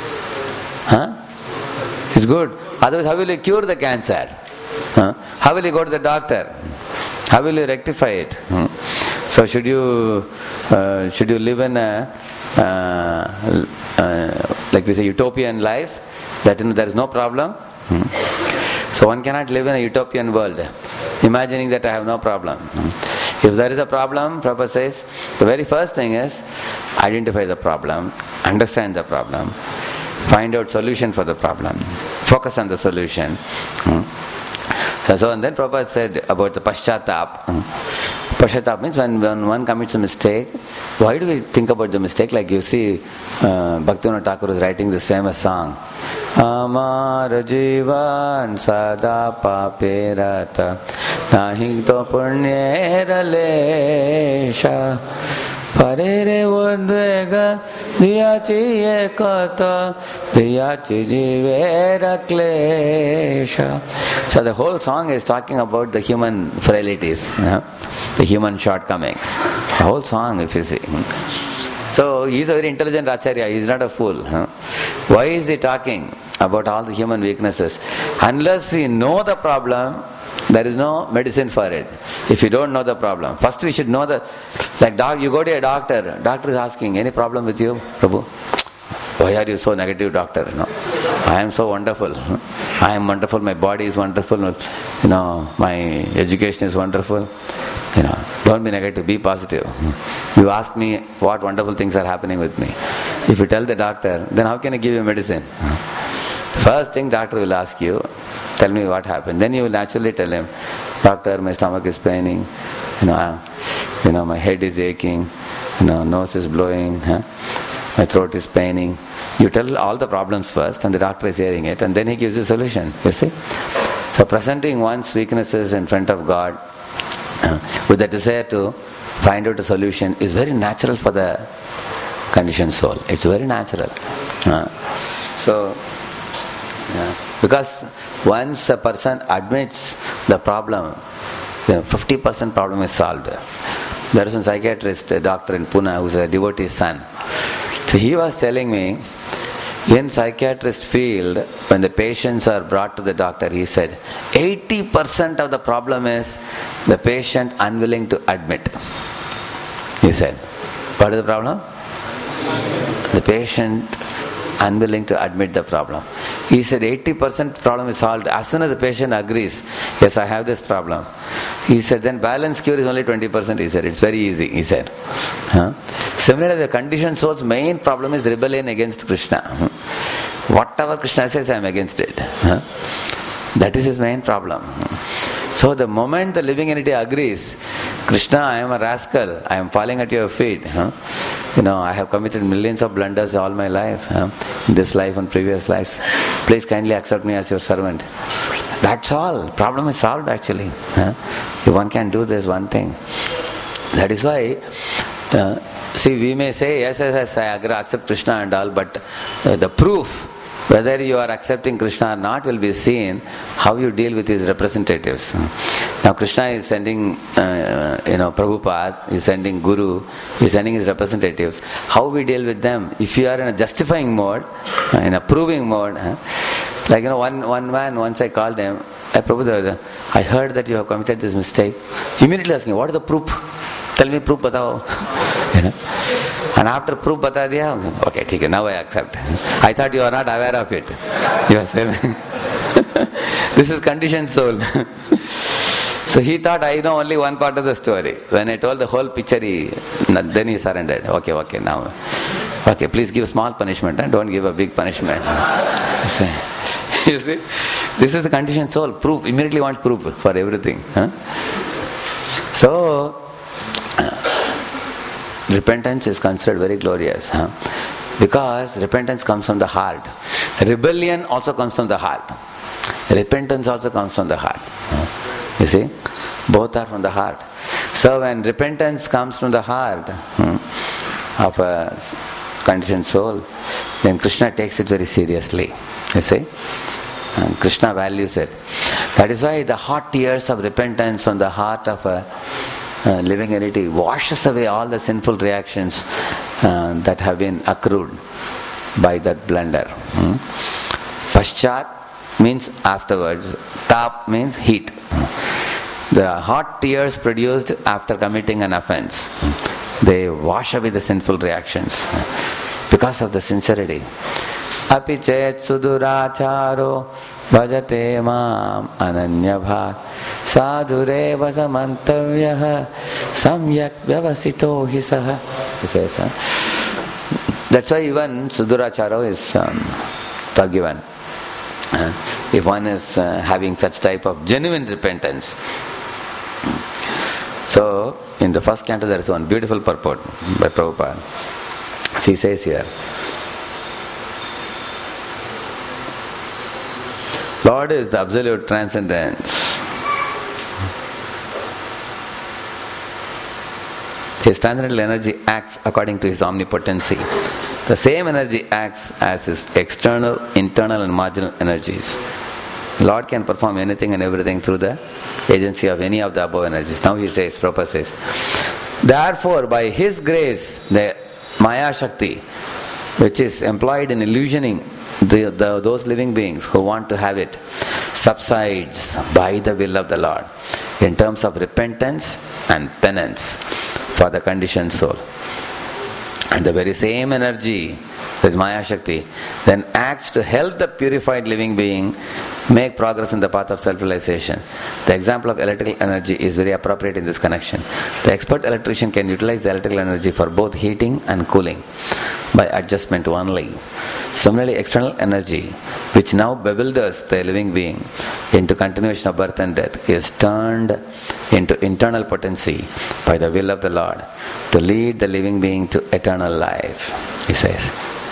It's good. Otherwise, how will you cure the cancer? How will you go to the doctor? How will you rectify it? So should you live in a like we say utopian life, that there is no problem? So one cannot live in a utopian world, imagining that I have no problem. If there is a problem, Prabhupada says, the very first thing is identify the problem, understand the problem, find out solution for the problem, focus on the solution. So and then Prabhupada said about the Paschatap. Paschatap means when one commits a mistake, why do we think about the mistake? Like you see, Bhaktivinoda Thakur is writing this famous song. Amar jivan sada paperata nahi to punyera lesha parere udvega diyachi ekata diyachi jivera klesha. So the whole song is talking about the human frailties, the human shortcomings. The whole song, if you see. So he is a very intelligent Acharya, he is not a fool. Why is he talking about all the human weaknesses? Unless we know the problem, there is no medicine for it. If you don't know the problem, first we should know you go to a doctor is asking, any problem with you, Prabhu? Why are you so negative, doctor? I am so wonderful. I am wonderful, my body is wonderful, my education is wonderful. Don't be negative, be positive. You ask me what wonderful things are happening with me. If you tell the doctor, then how can I give you medicine? First thing doctor will ask you, tell me what happened. Then you will naturally tell him, doctor, my stomach is paining, my head is aching, nose is blowing, my throat is paining. You tell all the problems first and the doctor is hearing it, and then he gives you a solution, you see. So presenting one's weaknesses in front of God with the desire to find out a solution is very natural for the conditioned soul. It's very natural. Because once a person admits the problem, 50% problem is solved. There is a psychiatrist, a doctor in Pune who is a devotee's son. So he was telling me, in psychiatrist field, when the patients are brought to the doctor, he said, 80% of the problem is the patient unwilling to admit. He said, what is the problem? The patient unwilling to admit the problem. He said 80% problem is solved as soon as the patient agrees, yes, I have this problem. He said, then balance cure is only 20%. He said, it's very easy, he said. Similarly, the conditioned soul's main problem is rebellion against Krishna. Whatever Krishna says, I am against it. That is his main problem. So the moment the living entity agrees, Krishna, I am a rascal, I am falling at your feet. I have committed millions of blunders all my life, this life and previous lives. Please kindly accept me as your servant. That's all. Problem is solved actually. If one can do this one thing. That is why, we may say, yes, I agree, accept Krishna and all, but the proof whether you are accepting Krishna or not will be seen how you deal with his representatives. Now Krishna is sending Prabhupada, is sending Guru, is sending his representatives. How we deal with them? If you are in a justifying mode, in a proving mode, one man, once I called him, Prabhupada, I heard that you have committed this mistake. Immediately asking, what is the proof? Tell me proof, batao. And after proof bata diya, okay, theek hai, now I accept. I thought you are not aware of it. You are saying, this is conditioned soul. So he thought I know only one part of the story. When I told the whole picture, then he surrendered. Okay, now. Okay, please give small punishment and don't give a big punishment. You see, this is the conditioned soul. Proof, immediately wants proof for everything. So, repentance is considered very glorious. Because repentance comes from the heart. Rebellion also comes from the heart. Repentance also comes from the heart. You see? Both are from the heart. So when repentance comes from the heart of a conditioned soul, then Krishna takes it very seriously. You see? And Krishna values it. That is why the hot tears of repentance from the heart of a living entity washes away all the sinful reactions that have been accrued by that blunder. Paschat means afterwards. Tap means heat. The hot tears produced after committing an offense, they wash away the sinful reactions because of the sincerity. Api chet suduracharo bhajate mam ananyabhat sadhureva samantavyaha samyak vyavasito hi saha. That's why even suduracharo is forgiven. If one is having such type of genuine repentance. So, in the first canto there is one beautiful purport by Prabhupada. He says here, Lord is the absolute transcendence. His transcendental energy acts according to His omnipotency. The same energy acts as His external, internal and marginal energies. The Lord can perform anything and everything through the agency of any of the above energies. Now he says, Prabhupada says, therefore by His grace, the Maya Shakti, which is employed in illusioning those living beings who want to have it, subsides by the will of the Lord in terms of repentance and penance for the conditioned soul. And the very same energy, that Maya Shakti, then acts to help the purified living being make progress in the path of self-realization. The example of electrical energy is very appropriate in this connection. The expert electrician can utilize the electrical energy for both heating and cooling by adjustment only. Similarly, external energy, which now bewilders the living being into continuation of birth and death, is turned into internal potency by the will of the Lord to lead the living being to eternal life, he says.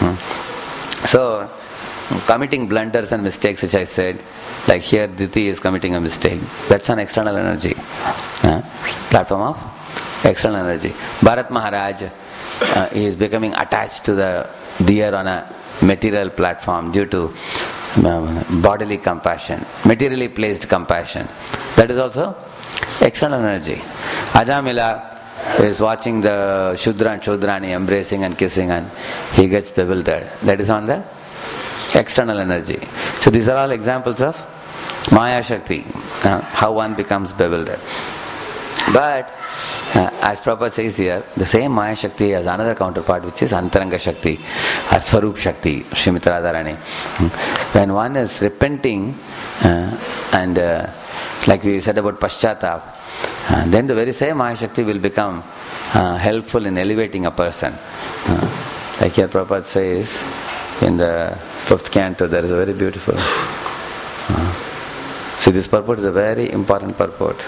So, committing blunders and mistakes, which I said, like here Diti is committing a mistake, that's an external energy. Platform of external energy. Bharat Maharaj he is becoming attached to the deer on a material platform due to bodily compassion, materially placed compassion. That is also external energy. Ajamila is watching the Shudra and Shudrani embracing and kissing and he gets bewildered. That is on the external energy. So these are all examples of Maya Shakti, how one becomes bewildered. But as Prabhupada says here, the same Maya Shakti has another counterpart, which is Antaranga Shakti or Swarup Shakti, Srimati Radharani. When one is repenting and like we said about Paschatap, then the very same Maya Shakti will become helpful in elevating a person. Like here Prabhupada says in the 5th canto, there is a very beautiful. See, this purport is a very important purport.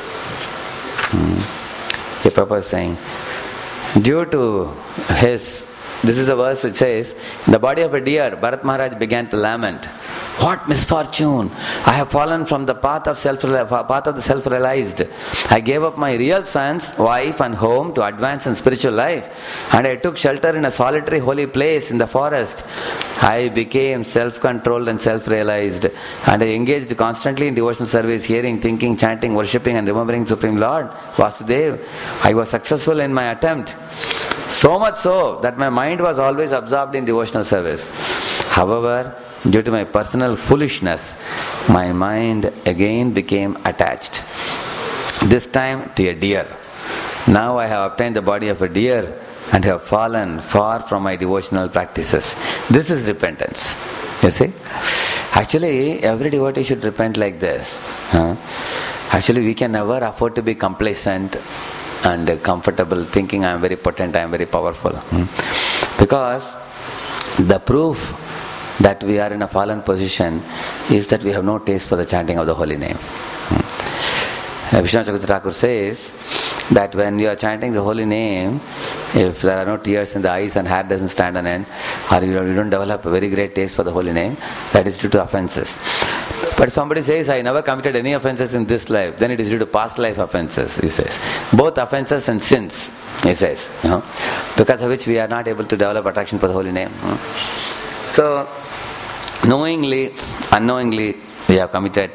Here Prabhupada is saying, due to his, this is a verse which says, in the body of a deer, Bharat Maharaj began to lament, what misfortune! I have fallen from the path of the self-realized. I gave up my real sons, wife and home to advance in spiritual life, and I took shelter in a solitary holy place in the forest. I became self-controlled and self-realized, and I engaged constantly in devotional service, hearing, thinking, chanting, worshipping and remembering Supreme Lord, Vasudev. I was successful in my attempt. So much so that my mind was always absorbed in devotional service. However, due to my personal foolishness, my mind again became attached. This time to a deer. Now I have obtained the body of a deer and have fallen far from my devotional practices. This is repentance. You see? Actually, every devotee should repent like this. Actually, we can never afford to be complacent and comfortable, thinking I am very potent, I am very powerful. Because the proof that we are in a fallen position is that we have no taste for the chanting of the holy name. Vishwanath Chakravarti Thakur says that when you are chanting the holy name, if there are no tears in the eyes and hair doesn't stand on end, or you don't develop a very great taste for the holy name, that is due to offenses. But if somebody says, I never committed any offenses in this life, then it is due to past life offenses, he says. Both offenses and sins, he says. Because of which we are not able to develop attraction for the holy name. So, knowingly, unknowingly, we have committed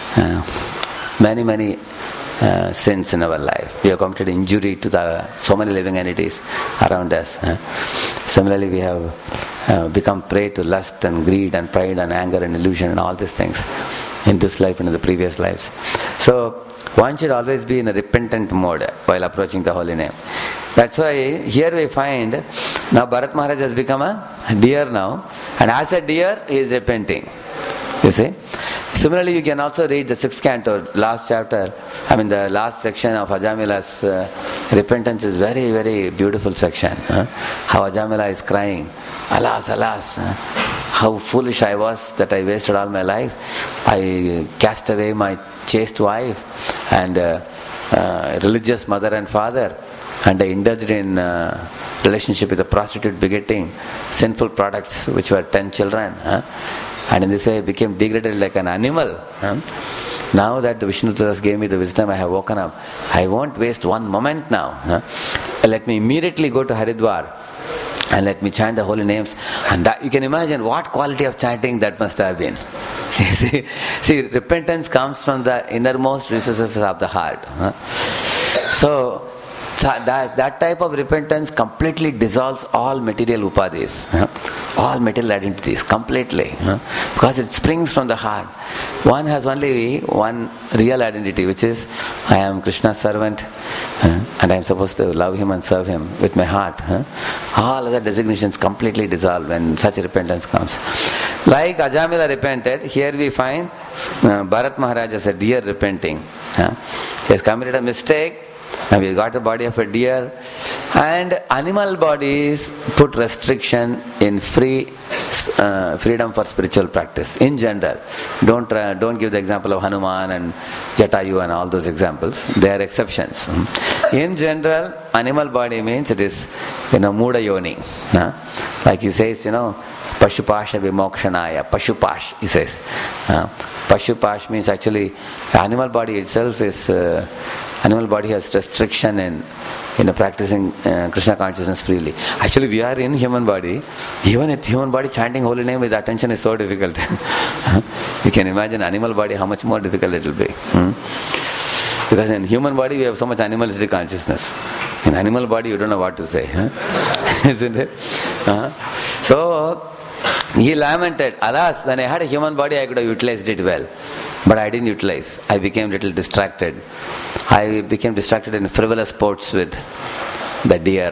many sins in our life. We have committed injury to so many living entities around us. Similarly, we have become prey to lust and greed and pride and anger and illusion and all these things in this life and in the previous lives. So, one should always be in a repentant mode while approaching the holy name. That's why here we find, now Bharat Maharaj has become a deer now, and as a deer he is repenting. You see? Similarly, you can also read the 6th canto, last chapter, the last section of Ajamila's repentance is very, very beautiful section. How Ajamila is crying, alas, alas, how foolish I was that I wasted all my life. I cast away my chaste wife and religious mother and father, and I indulged in relationship with a prostitute, begetting sinful products which were 10 children. And in this way I became degraded like an animal. Now that the Vishnu gave me the wisdom, I have woken up. I won't waste one moment now. Let me immediately go to Haridwar and let me chant the holy names. And that, you can imagine what quality of chanting that must have been. See, repentance comes from the innermost recesses of the heart. So that type of repentance completely dissolves all material upadhis, all material identities, completely, because it springs from the heart. One has only one real identity, which is, I am Krishna's servant, and I am supposed to love him and serve him with my heart. All other designations completely dissolve when such repentance comes. Like Ajamila repented, here we find Bharat Maharaj as a deer repenting. He has committed a mistake. Now we got the body of a deer, and animal bodies put restriction in freedom for spiritual practice in general. Don't give the example of Hanuman and Jatayu and all those examples. They are exceptions. In general, animal body means it is Muda Yoni. Like he says, Pashupasha Vimokshanaya. Pashupash, he says. Pashupash means actually animal body itself is animal body has restriction in practicing Krishna consciousness freely. Actually, we are in human body. Even in human body, chanting holy name with attention is so difficult. You can imagine animal body, how much more difficult it will be. Because in human body, we have so much animalistic consciousness. In animal body, you don't know what to say. Isn't it? So, he lamented, alas, when I had a human body, I could have utilized it well. But I didn't utilize. I became a little distracted. I became distracted in frivolous sports with the deer.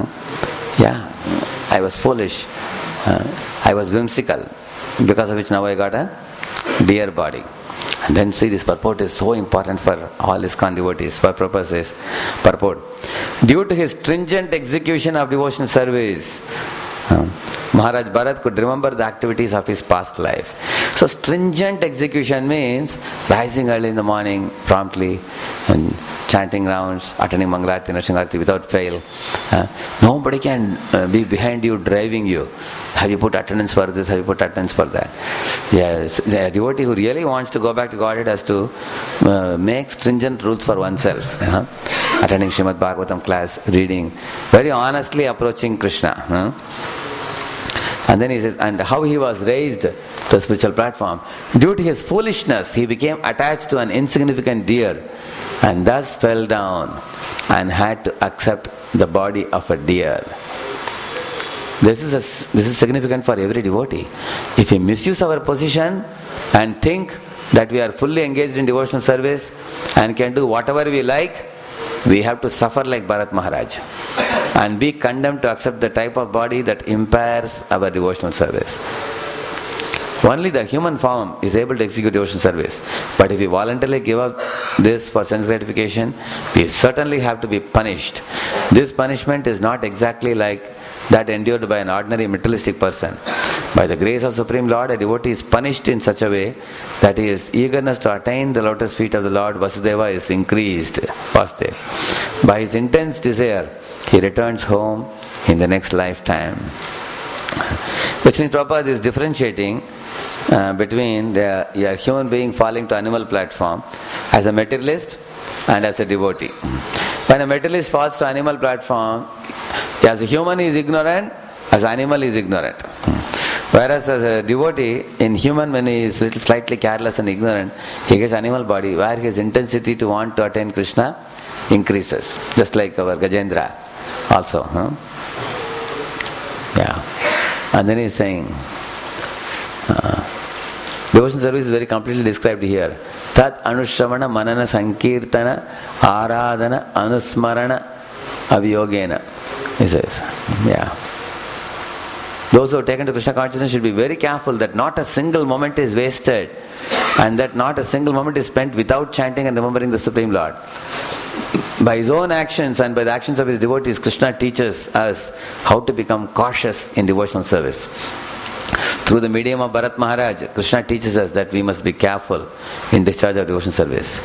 I was foolish. I was whimsical. Because of which now I got a deer body. And then see, this purport is so important for all ISKCON devotees. Prabhupada says, purport. Due to his stringent execution of devotional service, Maharaj Bharat could remember the activities of his past life. So stringent execution means rising early in the morning promptly and chanting rounds, attending Mangalarti, Narsingharati without fail. Nobody can be behind you, driving you. Have you put attendance for this? Have you put attendance for that? Yes, a devotee who really wants to go back to Godhead has to make stringent rules for oneself. Attending Srimad Bhagavatam class, reading, very honestly approaching Krishna. And then he says, and how he was raised to a spiritual platform. Due to his foolishness, he became attached to an insignificant deer and thus fell down and had to accept the body of a deer. This is significant for every devotee. If we misuse our position and think that we are fully engaged in devotional service and can do whatever we like, we have to suffer like Bharat Maharaj and be condemned to accept the type of body that impairs our devotional service. Only the human form is able to execute devotional service. But if we voluntarily give up this for sense gratification, we certainly have to be punished. This punishment is not exactly like that endured by an ordinary materialistic person. By the grace of Supreme Lord, a devotee is punished in such a way that his eagerness to attain the lotus feet of the Lord Vasudeva is increased. By his intense desire he returns home in the next lifetime. Which means Prabhupada is differentiating between a human being falling to animal platform as a materialist and as a devotee. When a materialist falls to animal platform, as a human he is ignorant, as an animal he is ignorant. Whereas as a devotee, in human when he is little slightly careless and ignorant, he gets animal body where his intensity to want to attain Krishna increases. Just like our Gajendra also. Yeah. And then he is saying, devotion service is very completely described here. Tat anushravana manana sankirtana aradhana anusmarana aviyogena. He says, yeah. Those who are taken to Krishna consciousness should be very careful that not a single moment is wasted and that not a single moment is spent without chanting and remembering the Supreme Lord. By his own actions and by the actions of his devotees, Krishna teaches us how to become cautious in devotional service. Through the medium of Bharat Maharaj, Krishna teaches us that we must be careful in discharge of devotional service.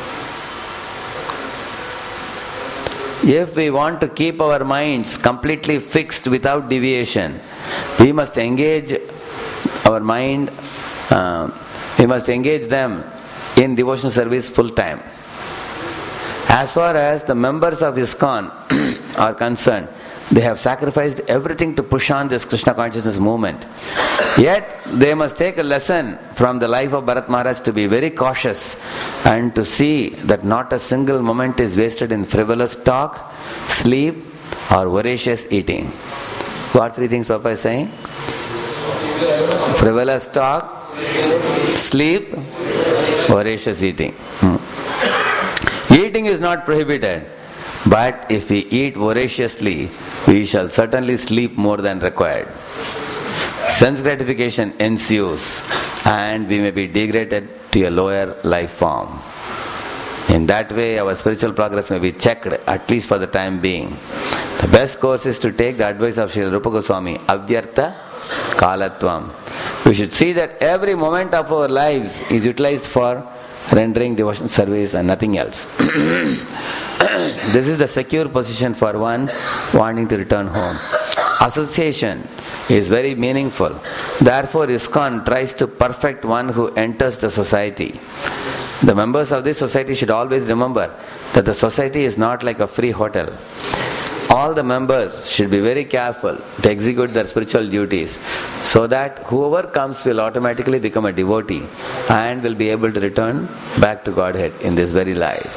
If we want to keep our minds completely fixed without deviation, we must engage our mind, we must engage them in devotional service full time. As far as the members of ISKCON are concerned, they have sacrificed everything to push on this Krishna consciousness movement. Yet, they must take a lesson from the life of Bharat Maharaj to be very cautious and to see that not a single moment is wasted in frivolous talk, sleep, or voracious eating. What three things Prabhupada is saying? Frivolous talk, sleep, voracious eating. Eating is not prohibited, but if we eat voraciously, we shall certainly sleep more than required. Sense gratification ensues, and we may be degraded to a lower life form. In that way, our spiritual progress may be checked, at least for the time being. The best course is to take the advice of Srila Rupa Goswami, Avyartha Kalatvam. We should see that every moment of our lives is utilized for rendering devotional service and nothing else. This is the secure position for one wanting to return home. Association is very meaningful. Therefore, ISKCON tries to perfect one who enters the society. The members of this society should always remember that the society is not like a free hotel. All the members should be very careful to execute their spiritual duties so that whoever comes will automatically become a devotee and will be able to return back to Godhead in this very life.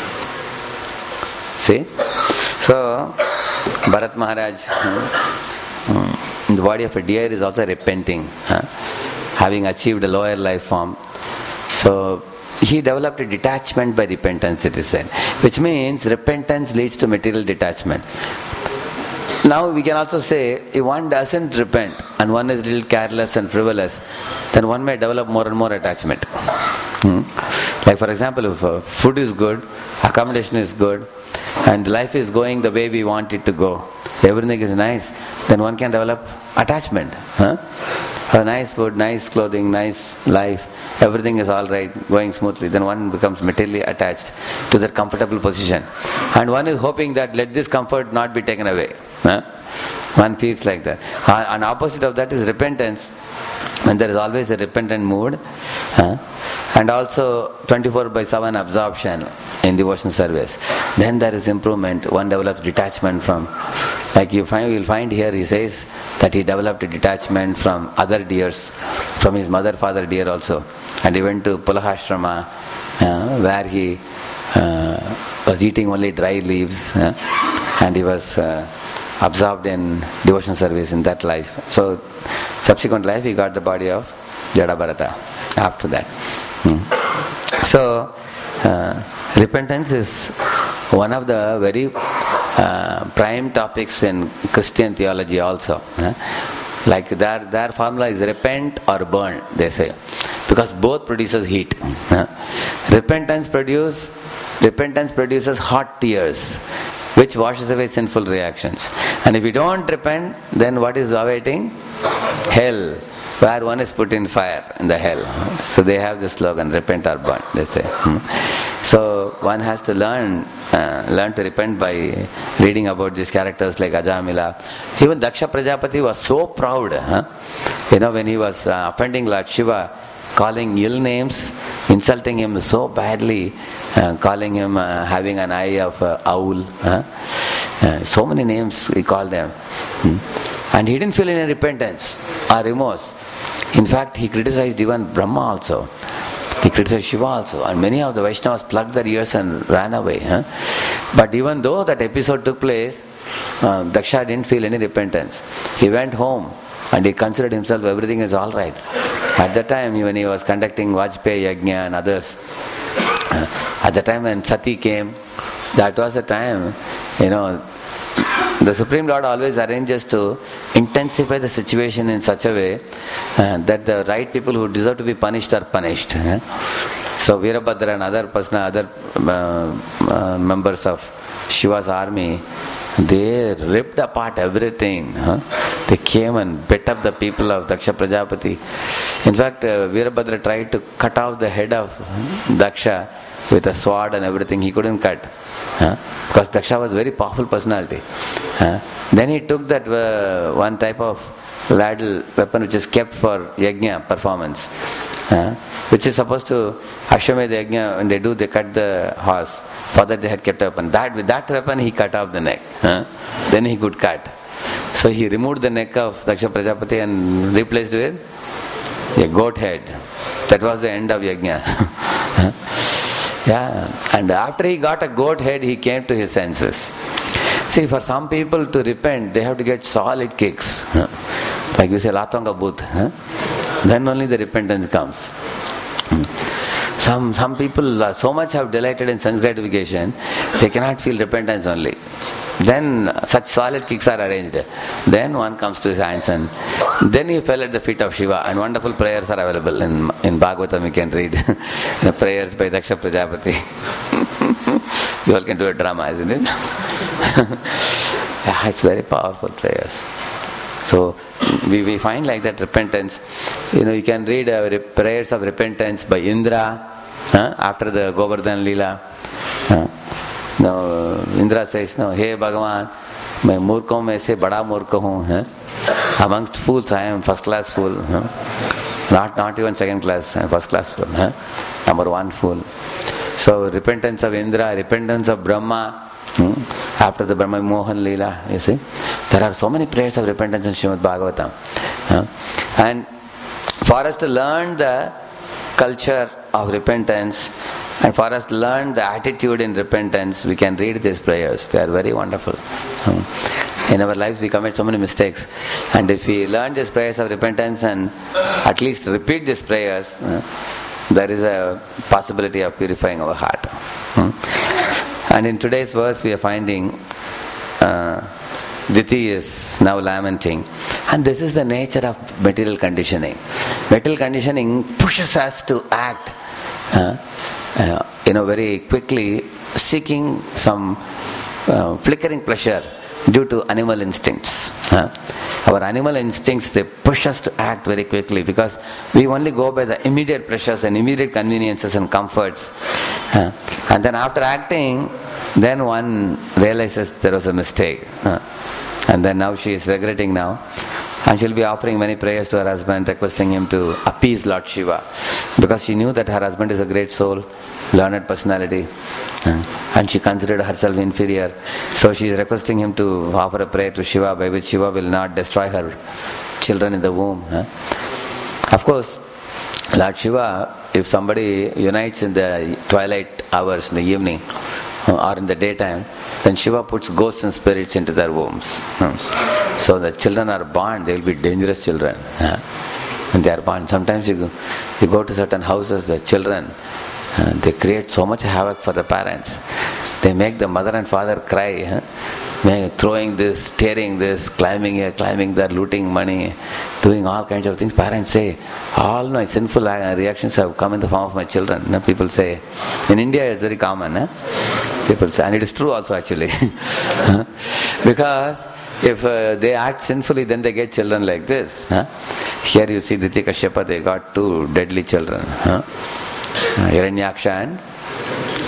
See? So, Bharat Maharaj, in the body of a deer, is also repenting, having achieved a lower life form. So, he developed a detachment by repentance, it is said, which means repentance leads to material detachment. Now we can also say, if one doesn't repent and one is a little careless and frivolous, then one may develop more and more attachment. Like for example, if food is good, accommodation is good, and life is going the way we want it to go, everything is nice, then one can develop attachment. A nice food, nice clothing, nice life, everything is all right, going smoothly, then one becomes materially attached to that comfortable position. And one is hoping that let this comfort not be taken away. One feels like that. An opposite of that is repentance, and there is always a repentant mood. And also 24/7 absorption in devotion service. Then there is improvement. One develops detachment from, like you will find here, he says that he developed a detachment from other deers, from his mother, father deer also. And he went to Pulahashrama, where he was eating only dry leaves, and he was absorbed in devotion service in that life. So, subsequent life he got the body of Jada Bharata after that. So, repentance is one of the very prime topics in Christian theology also. Like their formula is repent or burn, they say, because both produces heat. Repentance produces hot tears, which washes away sinful reactions. And if you don't repent, then what is awaiting? Hell, where one is put in fire in the hell. So they have this slogan, repent or burn, they say. So So one has to learn to repent by reading about these characters like Ajamila. Even Daksha Prajapati was so proud, when he was offending Lord Shiva, calling ill names, insulting him so badly, calling him having an eye of owl. So many names he called them. And he didn't feel any repentance or remorse. In fact, he criticized even Brahma also. He criticized Shiva also. And many of the Vaishnavas plugged their ears and ran away. But even though that episode took place, Daksha didn't feel any repentance. He went home and he considered himself everything is alright. At that time, when he was conducting Vajpayee Yajna and others, at the time when Sati came, that was the time, the Supreme Lord always arranges to intensify the situation in such a way that the right people who deserve to be punished are punished. So Veerabhadra and other members of Shiva's army, they ripped apart everything. They came and beat up the people of Daksha Prajapati. In fact, Veerabhadra tried to cut off the head of Daksha with a sword and everything. He couldn't cut. Because Daksha was a very powerful personality. Then he took that one type of ladle weapon which is kept for yajna performance, which is supposed to, Ashwamedha yajna, when they cut the horse. For that they had kept a weapon. With that weapon he cut off the neck. Then he could cut. So he removed the neck of Daksha Prajapati and replaced with a goat head. That was the end of yajna. And after he got a goat head, he came to his senses. See, for some people to repent, they have to get solid kicks. Like we say, Latonga Booth. Then only the repentance comes. Some people so much have delighted in sense gratification, they cannot feel repentance only. Then such solid kicks are arranged. Then one comes to his hands and then he fell at the feet of Shiva, and wonderful prayers are available in Bhagavatam. You can read the prayers by Daksha Prajapati. You all can do a drama, isn't it? It's very powerful prayers. So we find like that repentance. You can read prayers of repentance by Indra after the Govardhan Leela. Now Indra says, Hey Bhagavan, मैं मूर्खों में से बड़ा मूर्ख हूँ. Amongst fools I am first class fool. Not even second class, first class fool. Number one fool. So repentance of Indra, repentance of Brahma, after the Brahma Mohan Leela, you see. There are so many prayers of repentance in Srimad Bhagavatam. And for us to learn the culture of repentance, and for us to learn the attitude in repentance, we can read these prayers. They are very wonderful. In our lives we commit so many mistakes, and if we learn these prayers of repentance and at least repeat these prayers, there is a possibility of purifying our heart. And in today's verse we are finding Diti is now lamenting, and this is the nature of material conditioning. Material conditioning pushes us to act very quickly, seeking some flickering pleasure due to animal instincts. Our animal instincts, they push us to act very quickly because we only go by the immediate pleasures and immediate conveniences and comforts. And then after acting, then one realizes there was a mistake. And then now she is regretting now. And she'll be offering many prayers to her husband, requesting him to appease Lord Shiva. Because she knew that her husband is a great soul, learned personality, and she considered herself inferior. So she is requesting him to offer a prayer to Shiva, by which Shiva will not destroy her children in the womb. Of course, Lord Shiva, if somebody unites in the twilight hours, in the evening, or in the daytime, then Shiva puts ghosts and spirits into their wombs. So the children are born, they will be dangerous children. When they are born, sometimes you go to certain houses, the children, they create so much havoc for the parents. They make the mother and father cry, throwing this, tearing this, climbing here, climbing there, looting money, doing all kinds of things. Parents say, all my sinful reactions have come in the form of my children. People say, in India it's very common. People say, and it is true also actually. Because if they act sinfully, then they get children like this. Here you see Diti Kashyapa, they got two deadly children. Hiranyaksha and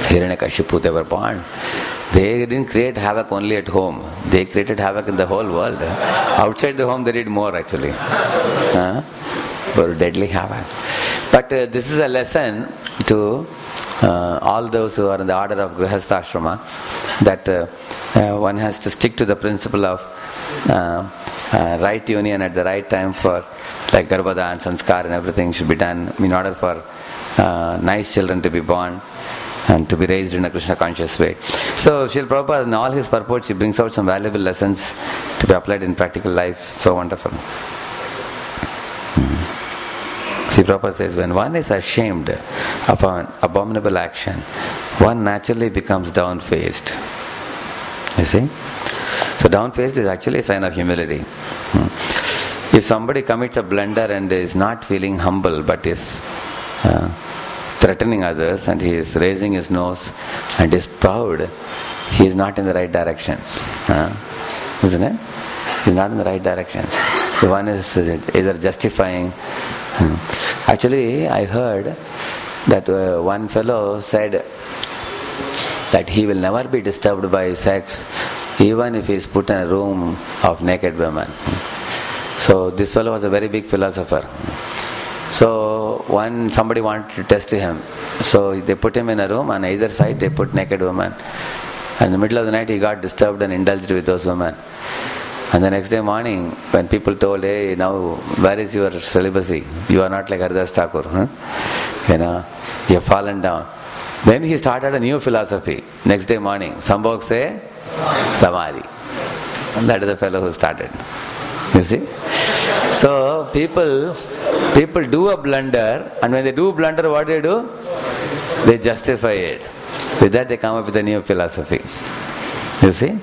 Hiranyakashipu, they were born. They didn't create havoc only at home. They created havoc in the whole world. Outside the home they did more actually. For deadly havoc. But this is a lesson to all those who are in the order of Grihastha Ashrama, that one has to stick to the principle of right union at the right time, for like Garbhada and Sanskar and everything should be done in order for nice children to be born and to be raised in a Krishna conscious way. So Srila Prabhupada, in all his purports, he brings out some valuable lessons to be applied in practical life. So wonderful. See, Prabhupada says, when one is ashamed of an abominable action, one naturally becomes down-faced. You see? So down-faced is actually a sign of humility. If somebody commits a blunder and is not feeling humble but is threatening others and he is raising his nose and is proud, he is not in the right direction. Isn't it? He is not in the right direction. The one is either justifying. Actually, I heard that one fellow said that he will never be disturbed by sex even if he is put in a room of naked women. So this fellow was a very big philosopher. So somebody wanted to test him. So they put him in a room, on either side they put naked women. And in the middle of the night he got disturbed and indulged with those women. And the next day morning, when people told, hey, now where is your celibacy? You are not like Haridas Thakur. You have fallen down. Then he started a new philosophy. Next day morning, Sambhog say, Samadhi. And that is the fellow who started. You see? So people do a blunder, and when they do blunder, what do? They justify it. With that they come up with a new philosophy. You see?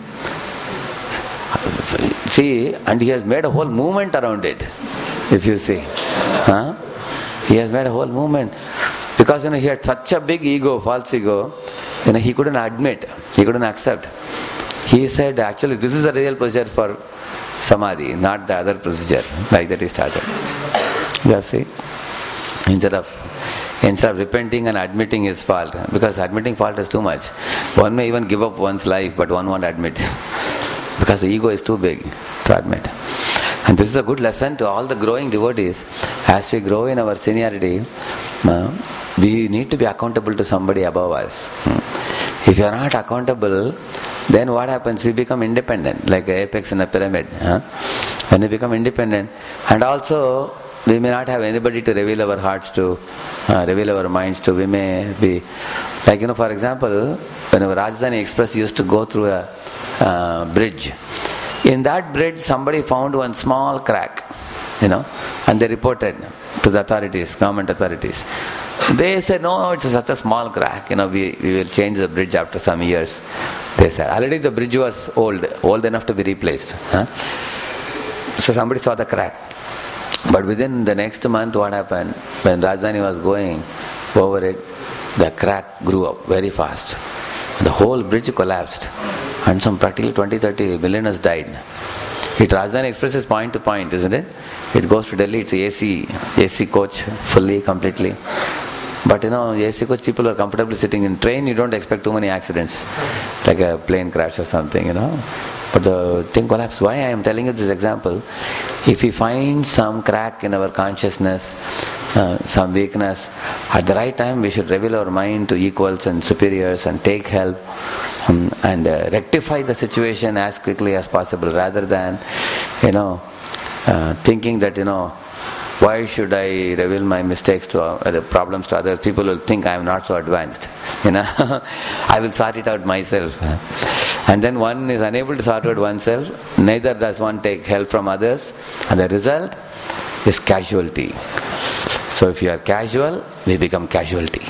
See, and he has made a whole movement around it, if you see. He has made a whole movement. Because he had such a big ego, false ego, he couldn't admit, he couldn't accept. He said, actually, this is a real procedure for Samadhi, not the other procedure. Like that he started. You see? Instead of repenting and admitting his fault, because admitting fault is too much. One may even give up one's life, but one won't admit. Because the ego is too big to admit. And this is a good lesson to all the growing devotees. As we grow in our seniority, we need to be accountable to somebody above us. If you are not accountable, then what happens? We become independent, like an apex in a pyramid. When we become independent, and also we may not have anybody to reveal our hearts to, reveal our minds to. We may be, like, for example, when our Rajdhani Express used to go through a bridge. In that bridge, somebody found one small crack, and they reported to the authorities, government authorities. They said, no, it's such a small crack, we will change the bridge after some years. They said, already the bridge was old enough to be replaced. So somebody saw the crack. But within the next month, what happened? When Rajdhani was going over it, the crack grew up very fast. The whole bridge collapsed. And some practically 20-30 millionaires died. Rajdhani Express is point to point, isn't it? It goes to Delhi, it's AC coach, fully, completely. But AC coach, people are comfortably sitting. In train, you don't expect too many accidents, like a plane crash or something, But the thing collapsed. Why I am telling you this example? If we find some crack in our consciousness, some weakness, at the right time we should reveal our mind to equals and superiors and take help and rectify the situation as quickly as possible, rather than thinking that why should I reveal my mistakes to the problems to others? People will think I am not so advanced. I will sort it out myself. And then one is unable to sort out oneself, neither does one take help from others, and the result is casualty. So if you are casual, we become casualty.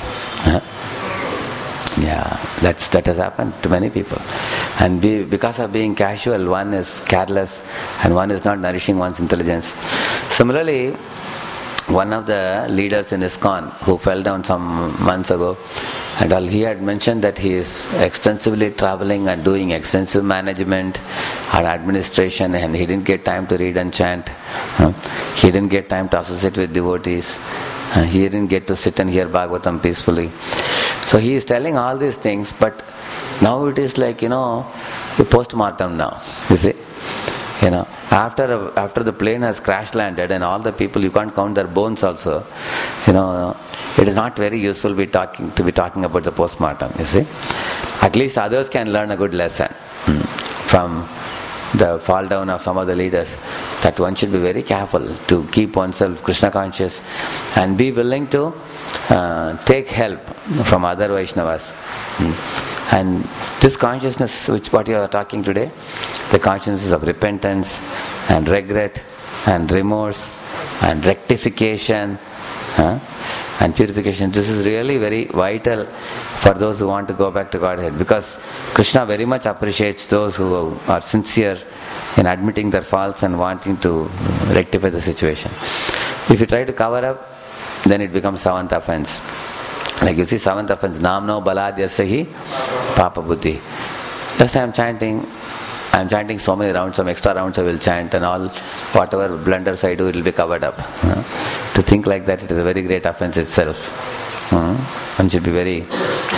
That has happened to many people. And because of being casual, one is careless and one is not nourishing one's intelligence. Similarly, one of the leaders in ISKCON who fell down some months ago, and he had mentioned that he is extensively traveling and doing extensive management and administration, and he didn't get time to read and chant. He didn't get time to associate with devotees. He didn't get to sit and hear Bhagavatam peacefully. So he is telling all these things, but now it is like, the post-mortem now, you see. After the plane has crash landed and all the people, you can't count their bones also, it is not very useful to be talking about the post-mortem, you see. At least others can learn a good lesson from the fall down of some of the leaders, that one should be very careful to keep oneself Krishna conscious and be willing to take help from other Vaishnavas. And this consciousness, which what you are talking today, the consciousness of repentance and regret and remorse and rectification and purification, this is really very vital for those who want to go back to Godhead, because Krishna very much appreciates those who are sincere in admitting their faults and wanting to rectify the situation. If you try to cover up, then it becomes seventh offense. Like you see, seventh offense, Namno Baladyasahi Papa Buddhi. Just I am chanting so many rounds, some extra rounds I will chant, and all whatever blunders I do, it will be covered up. To think like that, it is a very great offense itself. One should be very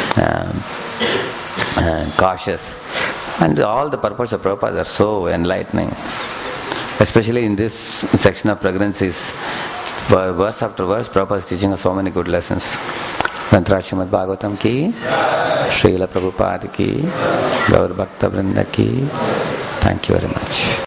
cautious. And all the purports of Prabhupada are so enlightening. Especially in this section of pregnancies, verse after verse, Prabhupada is teaching us so many good lessons. Mantra Srimad Bhagavatam ki, Srila Prabhupada ki, Gaur Bhakta Vrinda ki. Thank you very much.